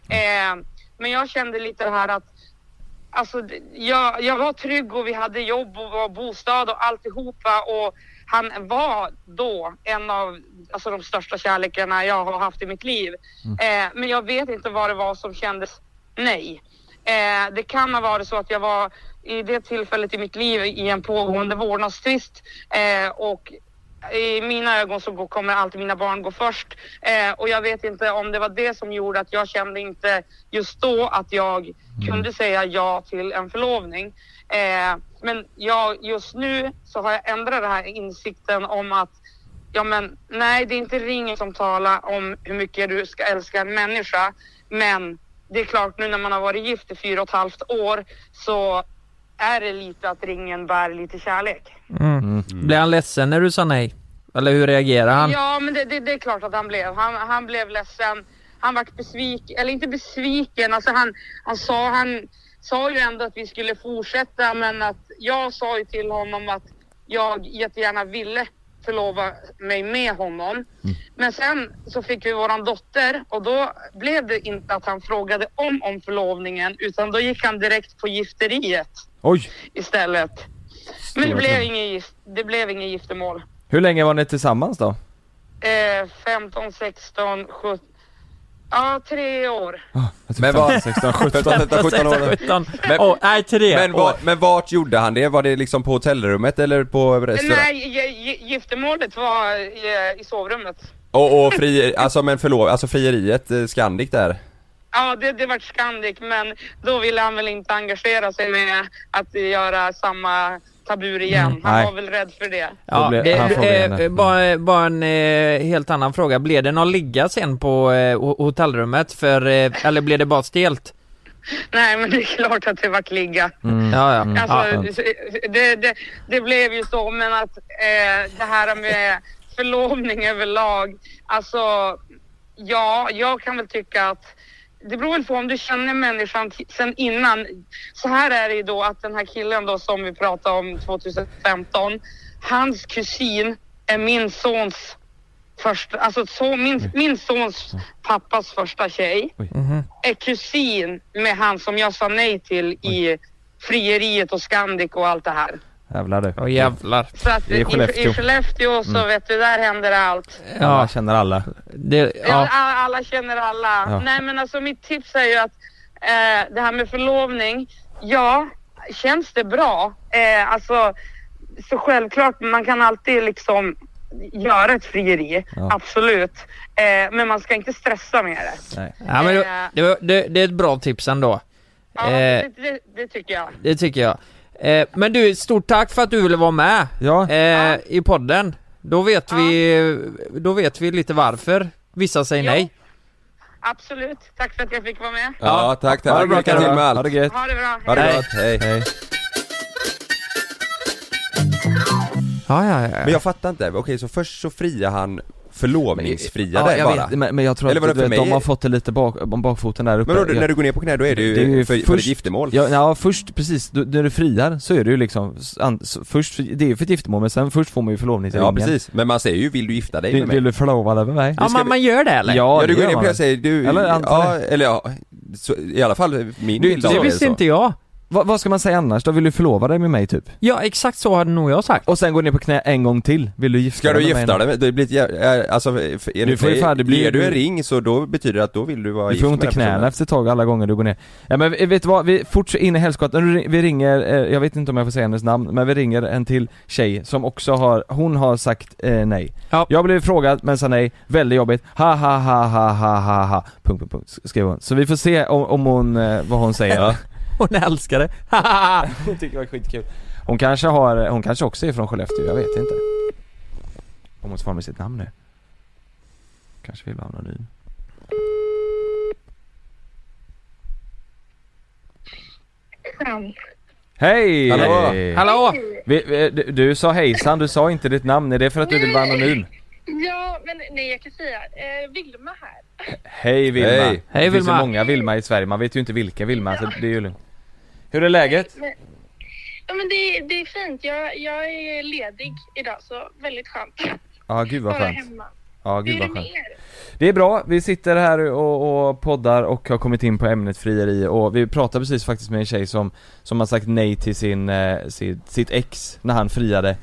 Speaker 9: Men jag kände lite det här att alltså, jag var trygg och vi hade jobb och var bostad och alltihopa, och han var då en av de största kärlekarna jag har haft i mitt liv. Men jag vet inte vad det var som kändes nej. Det kan ha varit så att jag var i det tillfället i mitt liv i en pågående vårdnadstvist, och i mina ögon så kommer alltid mina barn gå först, och jag vet inte om det var det som gjorde att jag kände inte just då att jag kunde säga ja till en förlovning. Men just nu så har jag ändrat den här insikten om att nej, det är inte ringen som talar om hur mycket du ska älska en människa, men det är klart, nu när man har varit gift i 4,5 år så är det lite att ringen bär lite kärlek.
Speaker 3: Blev han ledsen när du sa nej? Eller hur reagerade han?
Speaker 9: Ja, men det är klart att han blev. Han blev ledsen. Han var besviken, eller inte besviken. Alltså han sa ju ändå att vi skulle fortsätta, men att jag sa ju till honom att jag jättegärna ville förlova mig med honom. Men sen så fick vi våran dotter, och då blev det inte att han frågade om förlovningen, utan då gick han direkt på gifteriet.
Speaker 2: Oj.
Speaker 9: Istället. Men det blev ingen giftermål.
Speaker 2: Hur länge var ni tillsammans då?
Speaker 9: 15, 16, 17. Ja, 3 år.
Speaker 1: Men vad 16, 17 år.
Speaker 3: Nej, 3 år.
Speaker 1: Men vart gjorde han det? Var det liksom på hotellrummet eller på restaurang?
Speaker 9: Nej, giftermålet var i sovrummet.
Speaker 1: Och frieriet, Scandic där.
Speaker 9: Ja, det var Scandic, men då ville han väl inte engagera sig med att göra samma tabur igen. Han var väl rädd för det.
Speaker 3: Ja, bara en helt annan fråga. Blev det någon ligga sen på hotellrummet? Eller blev det bara stelt?
Speaker 9: Nej, men det är klart att det var ligga. Det blev ju så, men att det här med förlovning överlag, alltså jag kan väl tycka att det beror väl på om du känner människan sen innan. Så här är det ju då att den här killen då som vi pratade om 2015, hans kusin är min sons första, alltså min sons pappas första tjej är kusin med han som jag sa nej till i frieriet och Scandic och allt det här.
Speaker 2: Jävlar du.
Speaker 3: Åh jävlar.
Speaker 9: Så att i Skellefteå så vet du, där händer allt.
Speaker 2: Ja, jag känner alla.
Speaker 9: Alla känner alla. Ja. Nej, men alltså mitt tips är ju att det här med förlovning, känns det bra? Alltså, så självklart, man kan alltid liksom göra ett frieri, absolut. Men man ska inte stressa med det.
Speaker 3: Nej. Ja, men det är ett bra tips ändå.
Speaker 9: Ja, det tycker jag.
Speaker 3: Det tycker jag. Men du, stort tack för att du ville vara med i podden. Då vet vi lite varför vissa säger nej.
Speaker 9: Absolut, tack för att jag fick vara med.
Speaker 1: Ja, tack.
Speaker 2: Ha det bra,
Speaker 1: lycka till med allt.
Speaker 2: Ha det gött.
Speaker 9: Ha det bra.
Speaker 1: Ha det gott, hej.
Speaker 3: Ja.
Speaker 1: Men jag fattar inte. Okej, så först så friar han förlovningsfria bara.
Speaker 2: Vet, men jag tror
Speaker 1: eller
Speaker 2: att de har fått det lite bakfoten där uppe.
Speaker 1: Men då, när du går ner på knä, då är det ju för ett giftermål.
Speaker 2: Ja, först precis, när du friar så är det ju liksom först, det är ju för ett giftermål, men sen först får man ju förlovningsringen.
Speaker 1: Ja, precis. Men man säger ju, vill du gifta dig med mig?
Speaker 2: Vill du förlova dig med mig?
Speaker 3: Ja, man gör det eller?
Speaker 2: Ja,
Speaker 1: du går ner på knä och säger du,
Speaker 2: eller
Speaker 1: så, i alla fall min bild.
Speaker 3: Det visste inte jag.
Speaker 2: Vad ska man säga annars? Då vill du förlova dig med mig typ?
Speaker 3: Ja, exakt så hade nog jag sagt.
Speaker 2: Och sen går ner på knä en gång till. Vill du gifta dig med mig?
Speaker 1: Ska du gifta dig? Det blir alltså, ger du en ring så då betyder det att då vill du vara gift med den personen.
Speaker 2: Du får inte knäna efter ett tag alla gånger du går ner. Ja, men vet du vad? Vi fortsätter in i helskotten. Vi ringer, jag vet inte om jag får säga hennes namn, men vi ringer en till tjej som också har sagt nej. Ja. Jag blev frågad men sa nej. Väldigt jobbigt. Ha. Punkt. Skrev hon. Så vi får se om hon, vad hon säger.
Speaker 1: Ja.
Speaker 3: Hon älskar det.
Speaker 2: Hon tycker det var skitkul. Hon kanske också är från Skellefteå, jag vet inte. Hon måste få med sitt namn nu. Kanske vill vara anonym. Hej!
Speaker 3: Hallå!
Speaker 2: Du sa hejsan, du sa inte ditt namn. Är det för att du vill vara anonym?
Speaker 10: Ja, men nej, jag kan säga Vilma här.
Speaker 2: Hej Vilma.
Speaker 3: Hej
Speaker 2: Det finns så
Speaker 3: Vilma.
Speaker 2: många Vilma i Sverige. Man vet ju inte vilka Vilma, så det är ju lugnt. Hur är läget?
Speaker 10: Men det är fint. Jag är ledig idag, så väldigt skönt.
Speaker 2: Ja, gud vad
Speaker 10: Bara
Speaker 2: skönt.
Speaker 10: hemma.
Speaker 2: Ja, gud vad skönt.
Speaker 10: Mer?
Speaker 2: Det är bra, vi sitter här och poddar och har kommit in på ämnet frieri. Och vi pratade precis faktiskt med en tjej som har sagt nej till sitt ex när han friade.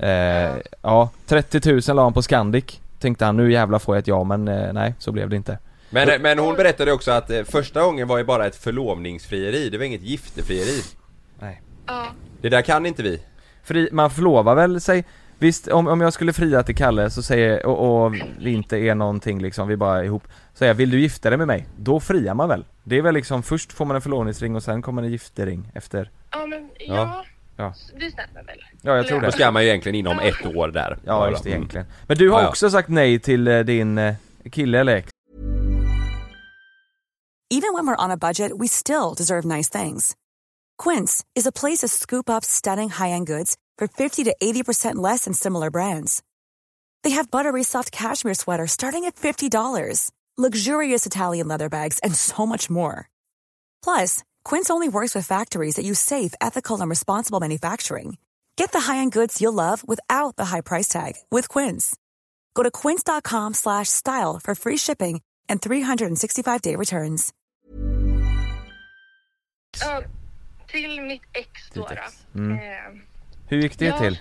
Speaker 2: 30 000 la han på Scandic. Tänkte han, nu jävla får jag ett ja, men nej, så blev det inte.
Speaker 1: Men hon berättade också att första gången var ju bara ett förlovningsfrieri. Det var inget giftefrieri.
Speaker 2: Nej.
Speaker 10: Ja.
Speaker 1: Det där kan inte vi.
Speaker 2: Man förlovar väl sig. Visst, om jag skulle fria till Kalle så säger och vi inte är någonting liksom, vi bara är ihop, så säger jag, vill du gifta dig med mig? Då friar man väl. Det är väl liksom, först får man en förlovningsring och sen kommer en giftering efter.
Speaker 10: Ja, men
Speaker 2: Ja.
Speaker 10: det stämmer väl.
Speaker 2: Ja, jag tror det.
Speaker 1: Då ska man ju egentligen inom ett år där.
Speaker 2: Ja, just det, egentligen. Men du har också sagt nej till din kille eller ex.
Speaker 11: Even when we're on a budget, we still deserve nice things. Quince is a place to scoop up stunning high-end goods for 50 to 80% less than similar brands. They have buttery soft cashmere sweaters starting at $50, luxurious Italian leather bags, and so much more. Plus, Quince only works with factories that use safe, ethical, and responsible manufacturing. Get the high-end goods you'll love without the high price tag with Quince. Go to quince.com/style for free shipping and 365-day returns.
Speaker 10: Till mitt ex då.
Speaker 2: Hur gick det till?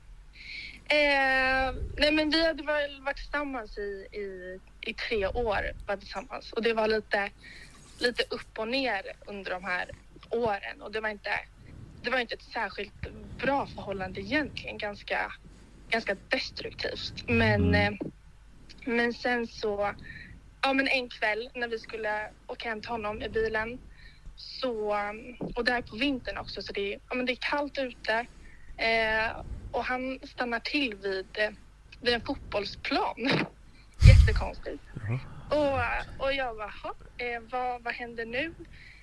Speaker 10: Nej, men vi hade varit tillsammans i 3 år var tillsammans. Och det var lite upp och ner under de här åren. Och det var inte ett särskilt bra förhållande egentligen. Ganska destruktivt. Men sen så, ja, men en kväll när vi skulle åka hem till honom i bilen, så, och där på vintern också, så det är kallt ute, och han stannar till vid en fotbollsplan. Jättekonstigt. Och jag bara, vad händer nu?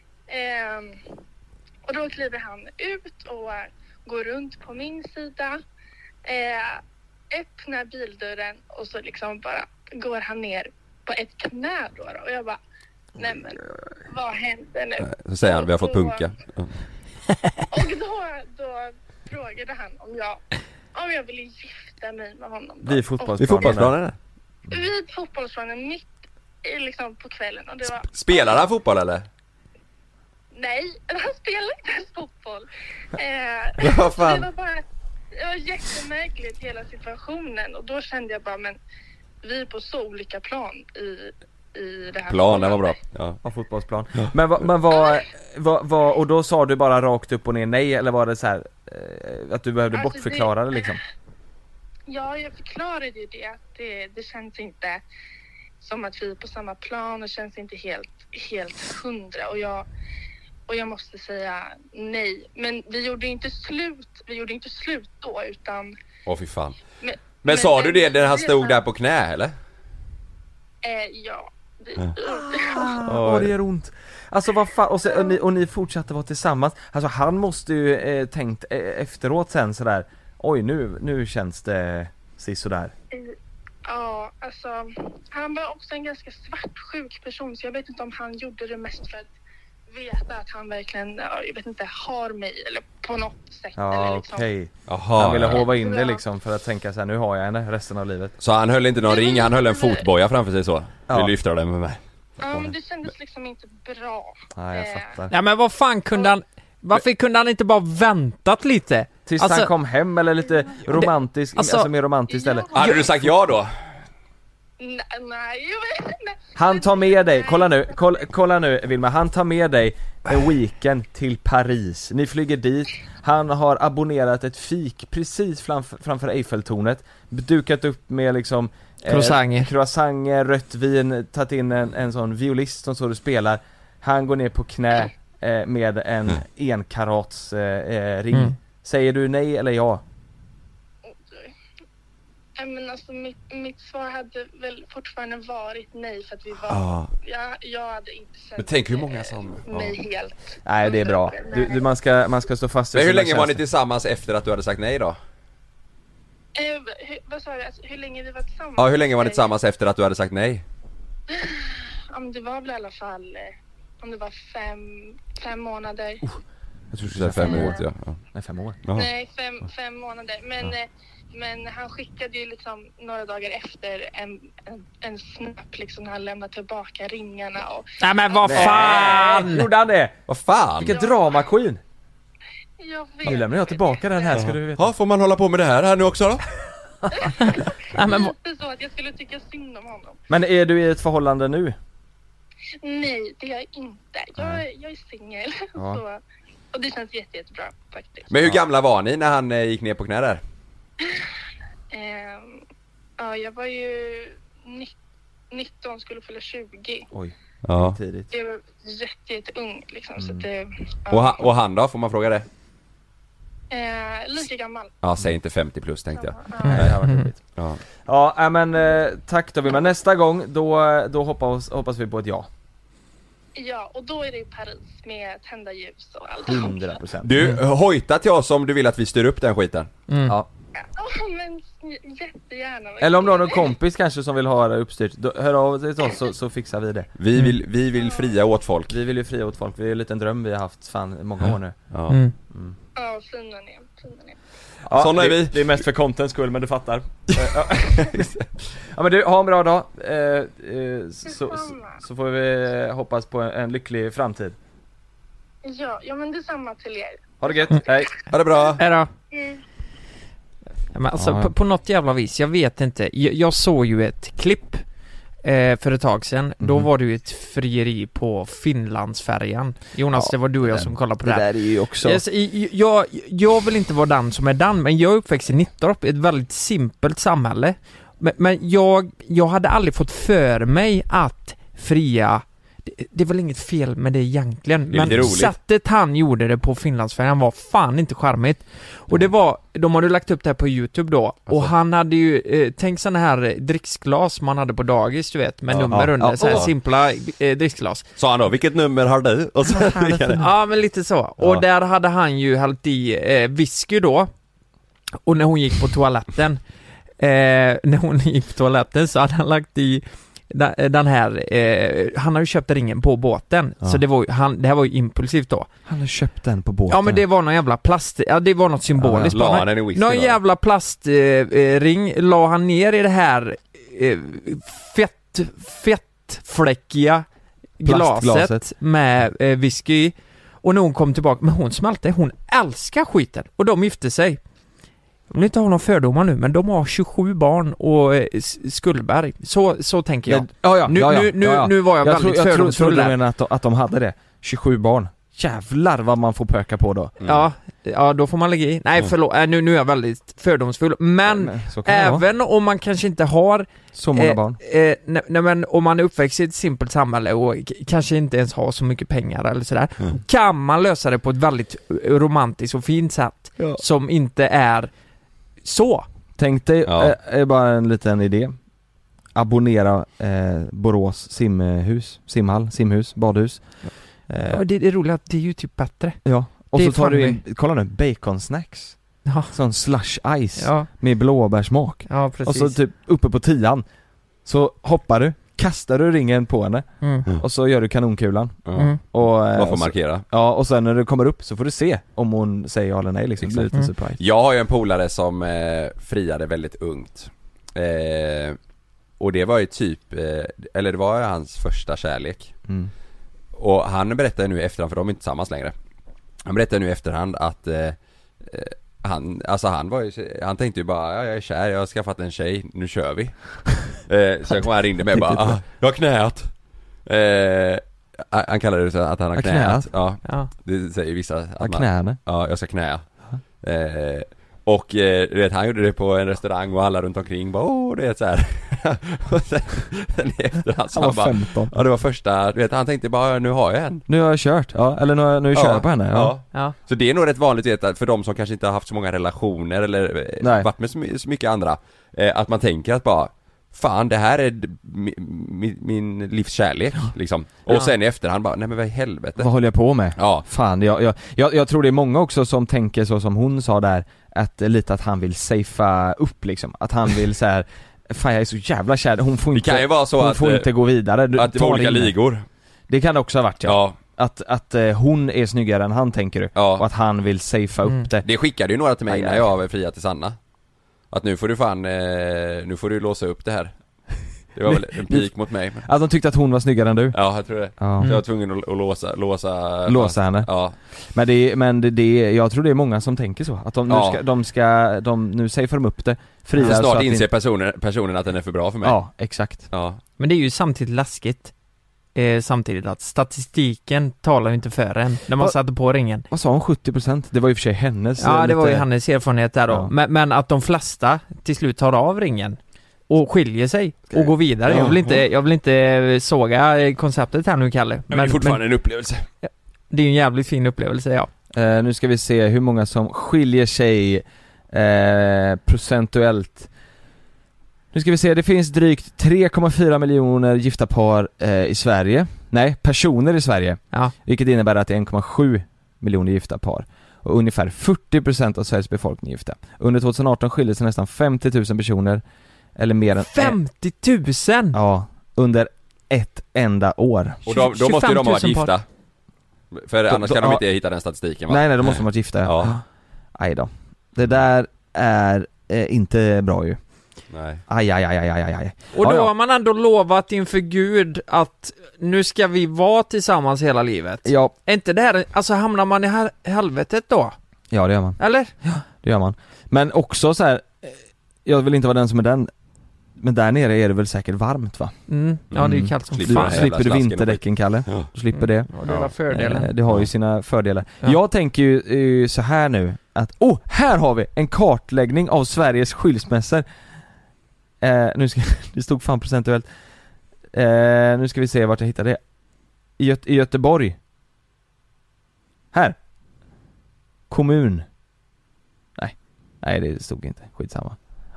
Speaker 10: Och då kliver han ut och går runt på min sida, öppnar bildörren och så liksom bara går han ner på ett knä då. Och jag bara, nej men vad händer nu?
Speaker 1: Så säger han, vi har fått punka.
Speaker 10: Och då frågade han om jag ville gifta mig med honom.
Speaker 1: Vid fotbollsplanen?
Speaker 10: Vid fotbollsplanen, mitt liksom på kvällen. Och det var,
Speaker 1: spelar han fotboll eller?
Speaker 10: Nej, han spelar inte ens fotboll.
Speaker 1: Vad fan?
Speaker 10: Det var jättemärkligt hela situationen. Och då kände jag bara, men vi är på så olika plan i det här.
Speaker 1: Planen var bra.
Speaker 2: Ja, fotbollsplan. Ja. Men vad och då sa du bara rakt upp och ner nej, eller var det så här att du behövde bortförklara det liksom?
Speaker 10: Ja, jag förklarade ju det, att det känns inte som att vi är på samma plan och känns inte helt 100, och jag måste säga nej. Men vi gjorde inte slut då, utan
Speaker 1: fy fan. Men sa du det när han stod där på knä eller?
Speaker 10: Ja.
Speaker 2: Det gör ont. Alltså vad fan, och ni fortsatte vara tillsammans. Alltså han måste ju tänkt efteråt sen sådär, oj nu känns det sådär.
Speaker 10: Ja, alltså han var också en ganska svartsjuk person, så jag vet inte om han gjorde det mest för att veta att han verkligen, jag vet inte, har mig eller på något sätt.
Speaker 2: Ja,
Speaker 10: eller liksom.
Speaker 2: okej. Han ville hova in det liksom för att tänka så här, nu har jag henne resten av livet.
Speaker 1: Så han höll inte någon ring, han höll en fotboja framför sig så. Vill lyfta den med mig.
Speaker 10: Ja, men det kändes liksom inte bra.
Speaker 2: Nej, jag fattar.
Speaker 3: Ja, men vad fan kunde han... Varför kunde han inte bara väntat lite?
Speaker 2: Tills han kom hem eller lite romantisk, alltså mer romantiskt eller?
Speaker 1: Hade du sagt ja då?
Speaker 10: Nej.
Speaker 2: Han tar med dig, kolla nu Vilma, han tar med dig en weekend till Paris. Ni flyger dit. Han har abonnerat ett fik precis framför Eiffeltornet, dukat upp med liksom croissanter, rött vin, tagit in en sån violist som står och spelar. Han går ner på knä med en enkarats ring. Säger du nej eller ja?
Speaker 10: Men alltså mitt svar hade väl fortfarande varit nej, för att vi var jag hade inte sett.
Speaker 1: Men tänk hur många som
Speaker 10: mig helt.
Speaker 2: Nej, det är bra. Man ska stå fast.
Speaker 1: Men hur länge var ni tillsammans efter att du hade sagt nej då?
Speaker 10: Vad sa du? Alltså, hur länge vi var tillsammans?
Speaker 1: Ja, hur länge var ni tillsammans efter att du hade sagt nej?
Speaker 10: Det var väl i alla fall om det var 5 månader.
Speaker 1: Jag tror det är 5 år, ja.
Speaker 2: Nej, 5 år.
Speaker 1: Jaha.
Speaker 10: Nej, 5 månader. Men han skickade ju liksom några dagar efter en snap liksom, när han lämnade tillbaka ringarna och...
Speaker 3: Nej men vad fan!
Speaker 2: Gjorde han det?
Speaker 1: Vad fan?
Speaker 2: Vilken drama-queen.
Speaker 10: Jag vet.
Speaker 2: Nu lämnar jag tillbaka den här, ska du veta.
Speaker 1: Ja, får man hålla på med det här nu också då?
Speaker 10: Nej, men inte så att jag skulle tycka synd om honom.
Speaker 2: Men är du i ett förhållande nu?
Speaker 10: Nej, det är jag inte. Jag är singel.
Speaker 2: Ja.
Speaker 10: Och det känns jättebra faktiskt.
Speaker 1: Men hur gamla var ni när han gick ner på knä där?
Speaker 10: Jag var ju 19, skulle fylla 20.
Speaker 2: Oj,
Speaker 1: ja.
Speaker 2: Tidigt.
Speaker 10: Jag var jätteung liksom, så det,
Speaker 1: och han då, får man fråga det?
Speaker 10: Lika gammal.
Speaker 1: Ja, säg inte 50 plus tänkte jag.
Speaker 2: Nej, det har varit roligt. Ja, men tack då, men nästa gång då hoppas vi på ett ja.
Speaker 10: Ja, och då är det i Paris med tända ljus och allt.
Speaker 2: 100%.
Speaker 1: Du, hojta till oss om du vill att vi styr upp den skiten.
Speaker 2: Ja.
Speaker 10: Men jättegärna.
Speaker 2: Eller om du har någon kompis kanske som vill ha det uppstyrt, hör av dig till oss så fixar vi det.
Speaker 1: Vi vill fria åt folk.
Speaker 2: Vi vill ju fria åt folk. Det är ju en liten dröm vi har haft många år nu.
Speaker 10: Ja, fina ni.
Speaker 2: Ja,
Speaker 1: såna är vi.
Speaker 2: Det är mest för contents skull, men du fattar. Ja, men du, ha en bra dag. Så får vi hoppas på en lycklig framtid.
Speaker 10: Ja, men detsamma till er.
Speaker 2: Ha det gött, hej.
Speaker 1: Ha det bra.
Speaker 3: Hej då. Men alltså, på något jävla vis, jag vet inte. Jag såg ju ett klipp för ett tag sedan. Då var det ju ett frieri på Finlandsfärjan. Jonas, det var du och jag som kollade på det.
Speaker 2: Det där är ju också...
Speaker 3: Jag vill inte vara den som är den, men jag är uppväxt i Nittorp, ett väldigt simpelt samhälle. Men jag hade aldrig fått för mig att fria. Det är väl inget fel med det egentligen, men sättet han gjorde det på Finlandsfärjan var fan inte charmigt. Och det var, de hade lagt upp det här på YouTube då, och han hade ju tänkt såna här dricksglas man hade på dagis, du vet, med nummer under, så här simpla dricksglas.
Speaker 1: Sa han då, vilket nummer har du? Och så
Speaker 3: ja, men lite så. Och där hade han ju hällt i whisky då. Och när hon gick på toaletten så hade han lagt i den här, han har ju köpt ringen på båten. Så det här var ju impulsivt då.
Speaker 2: Han har köpt den på båten.
Speaker 3: Ja, men det var någon jävla plast, det var något symboliskt. Någon jävla plastring la han ner i det här fettfläckiga glaset med whisky. Och när hon kom tillbaka, men hon smälte, hon älskar skiten. Och de gifte sig. Jag vill inte ha några fördomar nu, men de har 27 barn och skuldberg. Så tänker jag. Nu var jag väldigt fördomsfull där.
Speaker 2: Jag tror att de hade det. 27 barn. Jävlar vad man får pöka på då.
Speaker 3: Ja, då får man lägga i. Nej, förlåt. Nu är jag väldigt fördomsfull. Men även om man kanske inte har
Speaker 2: så många barn.
Speaker 3: Men om man är uppväxt i ett simpelt samhälle och kanske inte ens har så mycket pengar eller sådär, kan man lösa det på ett väldigt romantiskt och fint sätt som inte är så.
Speaker 2: Tänk dig, är bara en liten idé. Abonnera Borås simhus, badhus.
Speaker 3: Det är roligt att det är ju typ bättre.
Speaker 2: Ja, och så tar du in, kolla nu, bacon snacks. Ja. Sån slush ice med blåbärssmak.
Speaker 3: Ja, precis.
Speaker 2: Och så typ uppe på 10:an så hoppar du, kastar du ringen på henne och så gör du kanonkulan. Och
Speaker 1: vad får markera?
Speaker 2: Ja, och sen när du kommer upp så får du se om hon säger ja eller nej liksom. Så lite surprise.
Speaker 1: Jag har ju en polare som friade väldigt ungt. Och det var ju typ eller det var hans första kärlek. Och han berättade nu efterhand, för de är inte tillsammans längre, Han berättade nu i efterhand att han tänkte ju bara, jag är kär, jag har skaffat en tjej, nu kör vi. Sen kom han ringde mig och bara, jag har knät. Han kallade det så att han har knät. Ja. Det säger vissa att
Speaker 2: knäna.
Speaker 1: Ja, jag ska knä. Och du vet, han gjorde det på en restaurang och alla runt omkring bara, det är så här. Och sen i efterhand så
Speaker 2: han var 15.
Speaker 1: Ja, det var första, du vet, han tänkte bara, nu har jag en.
Speaker 2: Nu har jag kört, eller nu kör jag på henne.
Speaker 1: Ja. Så det är nog rätt vanligt, vet, för de som kanske inte har haft så många relationer eller varit med så mycket andra, att man tänker att bara, fan, det här är min livskärlek liksom. Och sen i efterhand bara, nej men vad i helvete.
Speaker 2: Vad håller jag på med?
Speaker 1: Ja.
Speaker 2: Fan, jag tror det är många också som tänker så som hon sa där, att lite att han vill safea upp liksom. Att han vill så här, fan jag är så jävla kär, hon får inte,
Speaker 1: det kan ju vara så
Speaker 2: hon
Speaker 1: att,
Speaker 2: får inte gå vidare.
Speaker 1: Att det var olika ligor.
Speaker 2: Det kan det också ha varit, ja. Att hon är snyggare än han, tänker du. Och att han vill safea upp det.
Speaker 1: Det skickade ju några till mig när jag var fria till Sanna. Att nu får du låsa upp det här. Det var väl en pik mot mig.
Speaker 2: Att de tyckte att hon var snyggare än du?
Speaker 1: Ja, jag tror det. Ja. Jag var tvungen att låsa
Speaker 2: henne.
Speaker 1: Ja.
Speaker 2: Men jag tror det är många som tänker så. Att nu safear de upp det.
Speaker 1: Så snart inser personen att den är för bra för mig.
Speaker 2: Ja, exakt.
Speaker 1: Ja.
Speaker 3: Men det är ju samtidigt läskigt. Samtidigt att statistiken talar ju inte för en när man satte på ringen.
Speaker 2: Vad sa hon, 70%? Det var ju för sig hennes.
Speaker 3: Ja, det var ju hennes erfarenhet där då. Ja. Men att de flesta till slut tar av ringen och skiljer sig och går vidare. Jag vill inte såga konceptet här nu, Kalle.
Speaker 1: Men det är fortfarande en upplevelse.
Speaker 3: Det är ju en jävligt fin upplevelse, ja.
Speaker 2: Nu ska vi se hur många som skiljer sig procentuellt. Nu ska vi se, det finns drygt 3,4 miljoner gifta par i Sverige. Nej, personer i Sverige.
Speaker 3: Ja.
Speaker 2: Vilket innebär att det är 1,7 miljoner gifta par. Och ungefär 40% av Sveriges befolkning är gifta. Under 2018 skiljer sig nästan 50 000 personer. Eller mer än
Speaker 3: 50 000?
Speaker 2: Ja, under ett enda år.
Speaker 1: Och då måste ju de ha varit gifta. För annars kan de inte hitta den statistiken, va?
Speaker 2: Nej, då måste de ha varit gifta. Ja. Aj då. Det där är inte bra ju.
Speaker 1: Nej.
Speaker 2: Aj.
Speaker 3: Och då har man ändå lovat inför Gud att nu ska vi vara tillsammans hela livet.
Speaker 2: Ja.
Speaker 3: Är inte det här, alltså hamnar man i helvetet då?
Speaker 2: Ja, det gör man.
Speaker 3: Eller?
Speaker 2: Ja, det gör man. Men också så här, jag vill inte vara den som är den, men där nere är det väl säkert varmt, va?
Speaker 3: Ja, det är ju kallt som
Speaker 2: fan. Slipper du vinterdäcken, Kalle? Ja. Du slipper det.
Speaker 3: Ja, det har fördelar.
Speaker 2: Det har ju sina fördelar. Ja. Jag tänker ju så här nu att, här har vi en kartläggning av Sveriges skilsmässor. Nu ska det stod fan procentuellt. Nu ska vi se vart jag hittade det. I Göteborg. Här. Kommun. Nej, det stod inte. Skitsamma.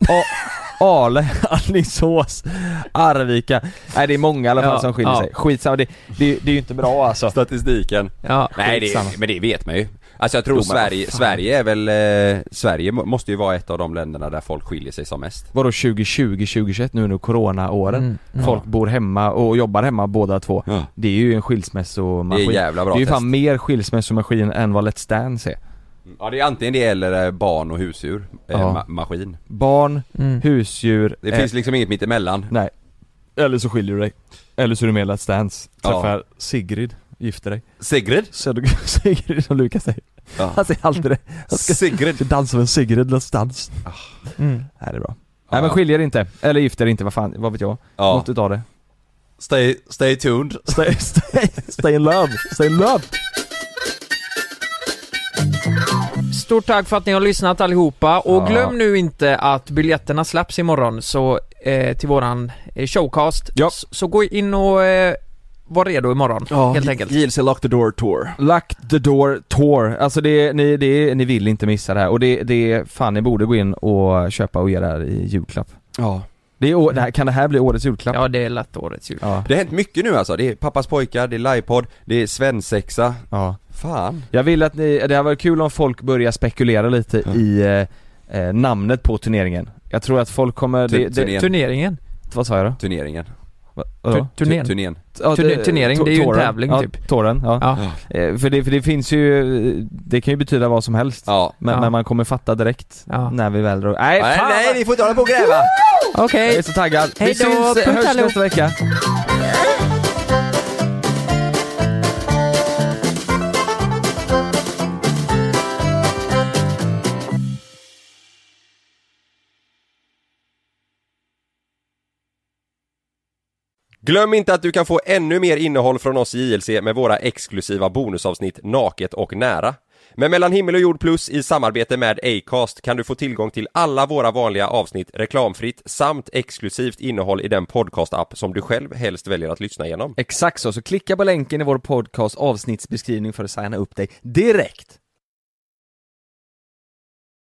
Speaker 2: Ale, Alingsås, Arvika. Nej, det är många i alla fall som skiljer sig. Skitsamma, det är ju inte bra alltså.
Speaker 1: Statistiken.
Speaker 3: Ja.
Speaker 1: Nej, men det vet man ju. Alltså jag tror Sverige är väl Sverige måste ju vara ett av de länderna där folk skiljer sig som mest.
Speaker 2: Vadå 2020, 2021 nu under corona-åren? Folk bor hemma och jobbar hemma båda två. Ja. Det är ju en skilsmässomaskin.
Speaker 1: Det är jävla bra.
Speaker 2: Det är ju fan mer skilsmässomaskin än vad Let's Dance är.
Speaker 1: Ja, det är antingen det eller barn och husdjur maskin.
Speaker 2: Barn, husdjur.
Speaker 1: Det finns liksom inget mitt emellan.
Speaker 2: Nej. Eller så skiljer du dig. Eller så är du med Let's Dance. Träffar Sigrid, gifter dig.
Speaker 1: Sigrid?
Speaker 2: Sigrid som Lukas säger. Ja. Han säger alltid det.
Speaker 1: Sigrid.
Speaker 2: Du dansar med Sigrid, Let's Dance. Nej, det är bra. Nej, men skiljer inte. Eller gifter inte, vad vet jag. Något utav det.
Speaker 1: Stay tuned.
Speaker 2: Stay in love. Stay in love.
Speaker 3: Stort tack för att ni har lyssnat allihopa. Och glöm nu inte att biljetterna släpps imorgon. Så till våran showcast. Så gå in och var redo imorgon, helt enkelt.
Speaker 2: JLC Lock the Door Tour. Lock the Door Tour. Alltså ni vill inte missa det här. Och det fan, ni borde gå in och köpa och ge det här i julklapp. Ja. Kan det här bli årets julklapp?
Speaker 3: Ja, det är lätt årets julklapp.
Speaker 1: Ja. Det har hänt mycket nu alltså. Det är Pappas pojkar, det är livepodd, det är svensexa.
Speaker 2: Ja.
Speaker 1: Fan.
Speaker 2: Jag vill att det har varit kul om folk börjar spekulera lite i namnet på turneringen. Jag tror att folk kommer...
Speaker 3: Turneringen?
Speaker 2: Vad sa jag då?
Speaker 1: Turneringen.
Speaker 3: Turneringen. Turnering, det är ju en tävling typ.
Speaker 2: Touren, ja. För det finns ju, det kan ju betyda vad som helst. Men man kommer fatta direkt när vi väl drar.
Speaker 1: Nej, vi får inte hålla på och gräva.
Speaker 3: Okej.
Speaker 2: Jag är så taggad.
Speaker 3: Hej då,
Speaker 2: hörs nästa vecka.
Speaker 1: Glöm inte att du kan få ännu mer innehåll från oss i JLC med våra exklusiva bonusavsnitt Naket och nära. Men Mellan himmel och jord plus i samarbete med Acast kan du få tillgång till alla våra vanliga avsnitt reklamfritt samt exklusivt innehåll i den podcast-app som du själv helst väljer att lyssna igenom.
Speaker 2: Exakt så klicka på länken i vår podcast avsnittsbeskrivning för att signa upp dig direkt.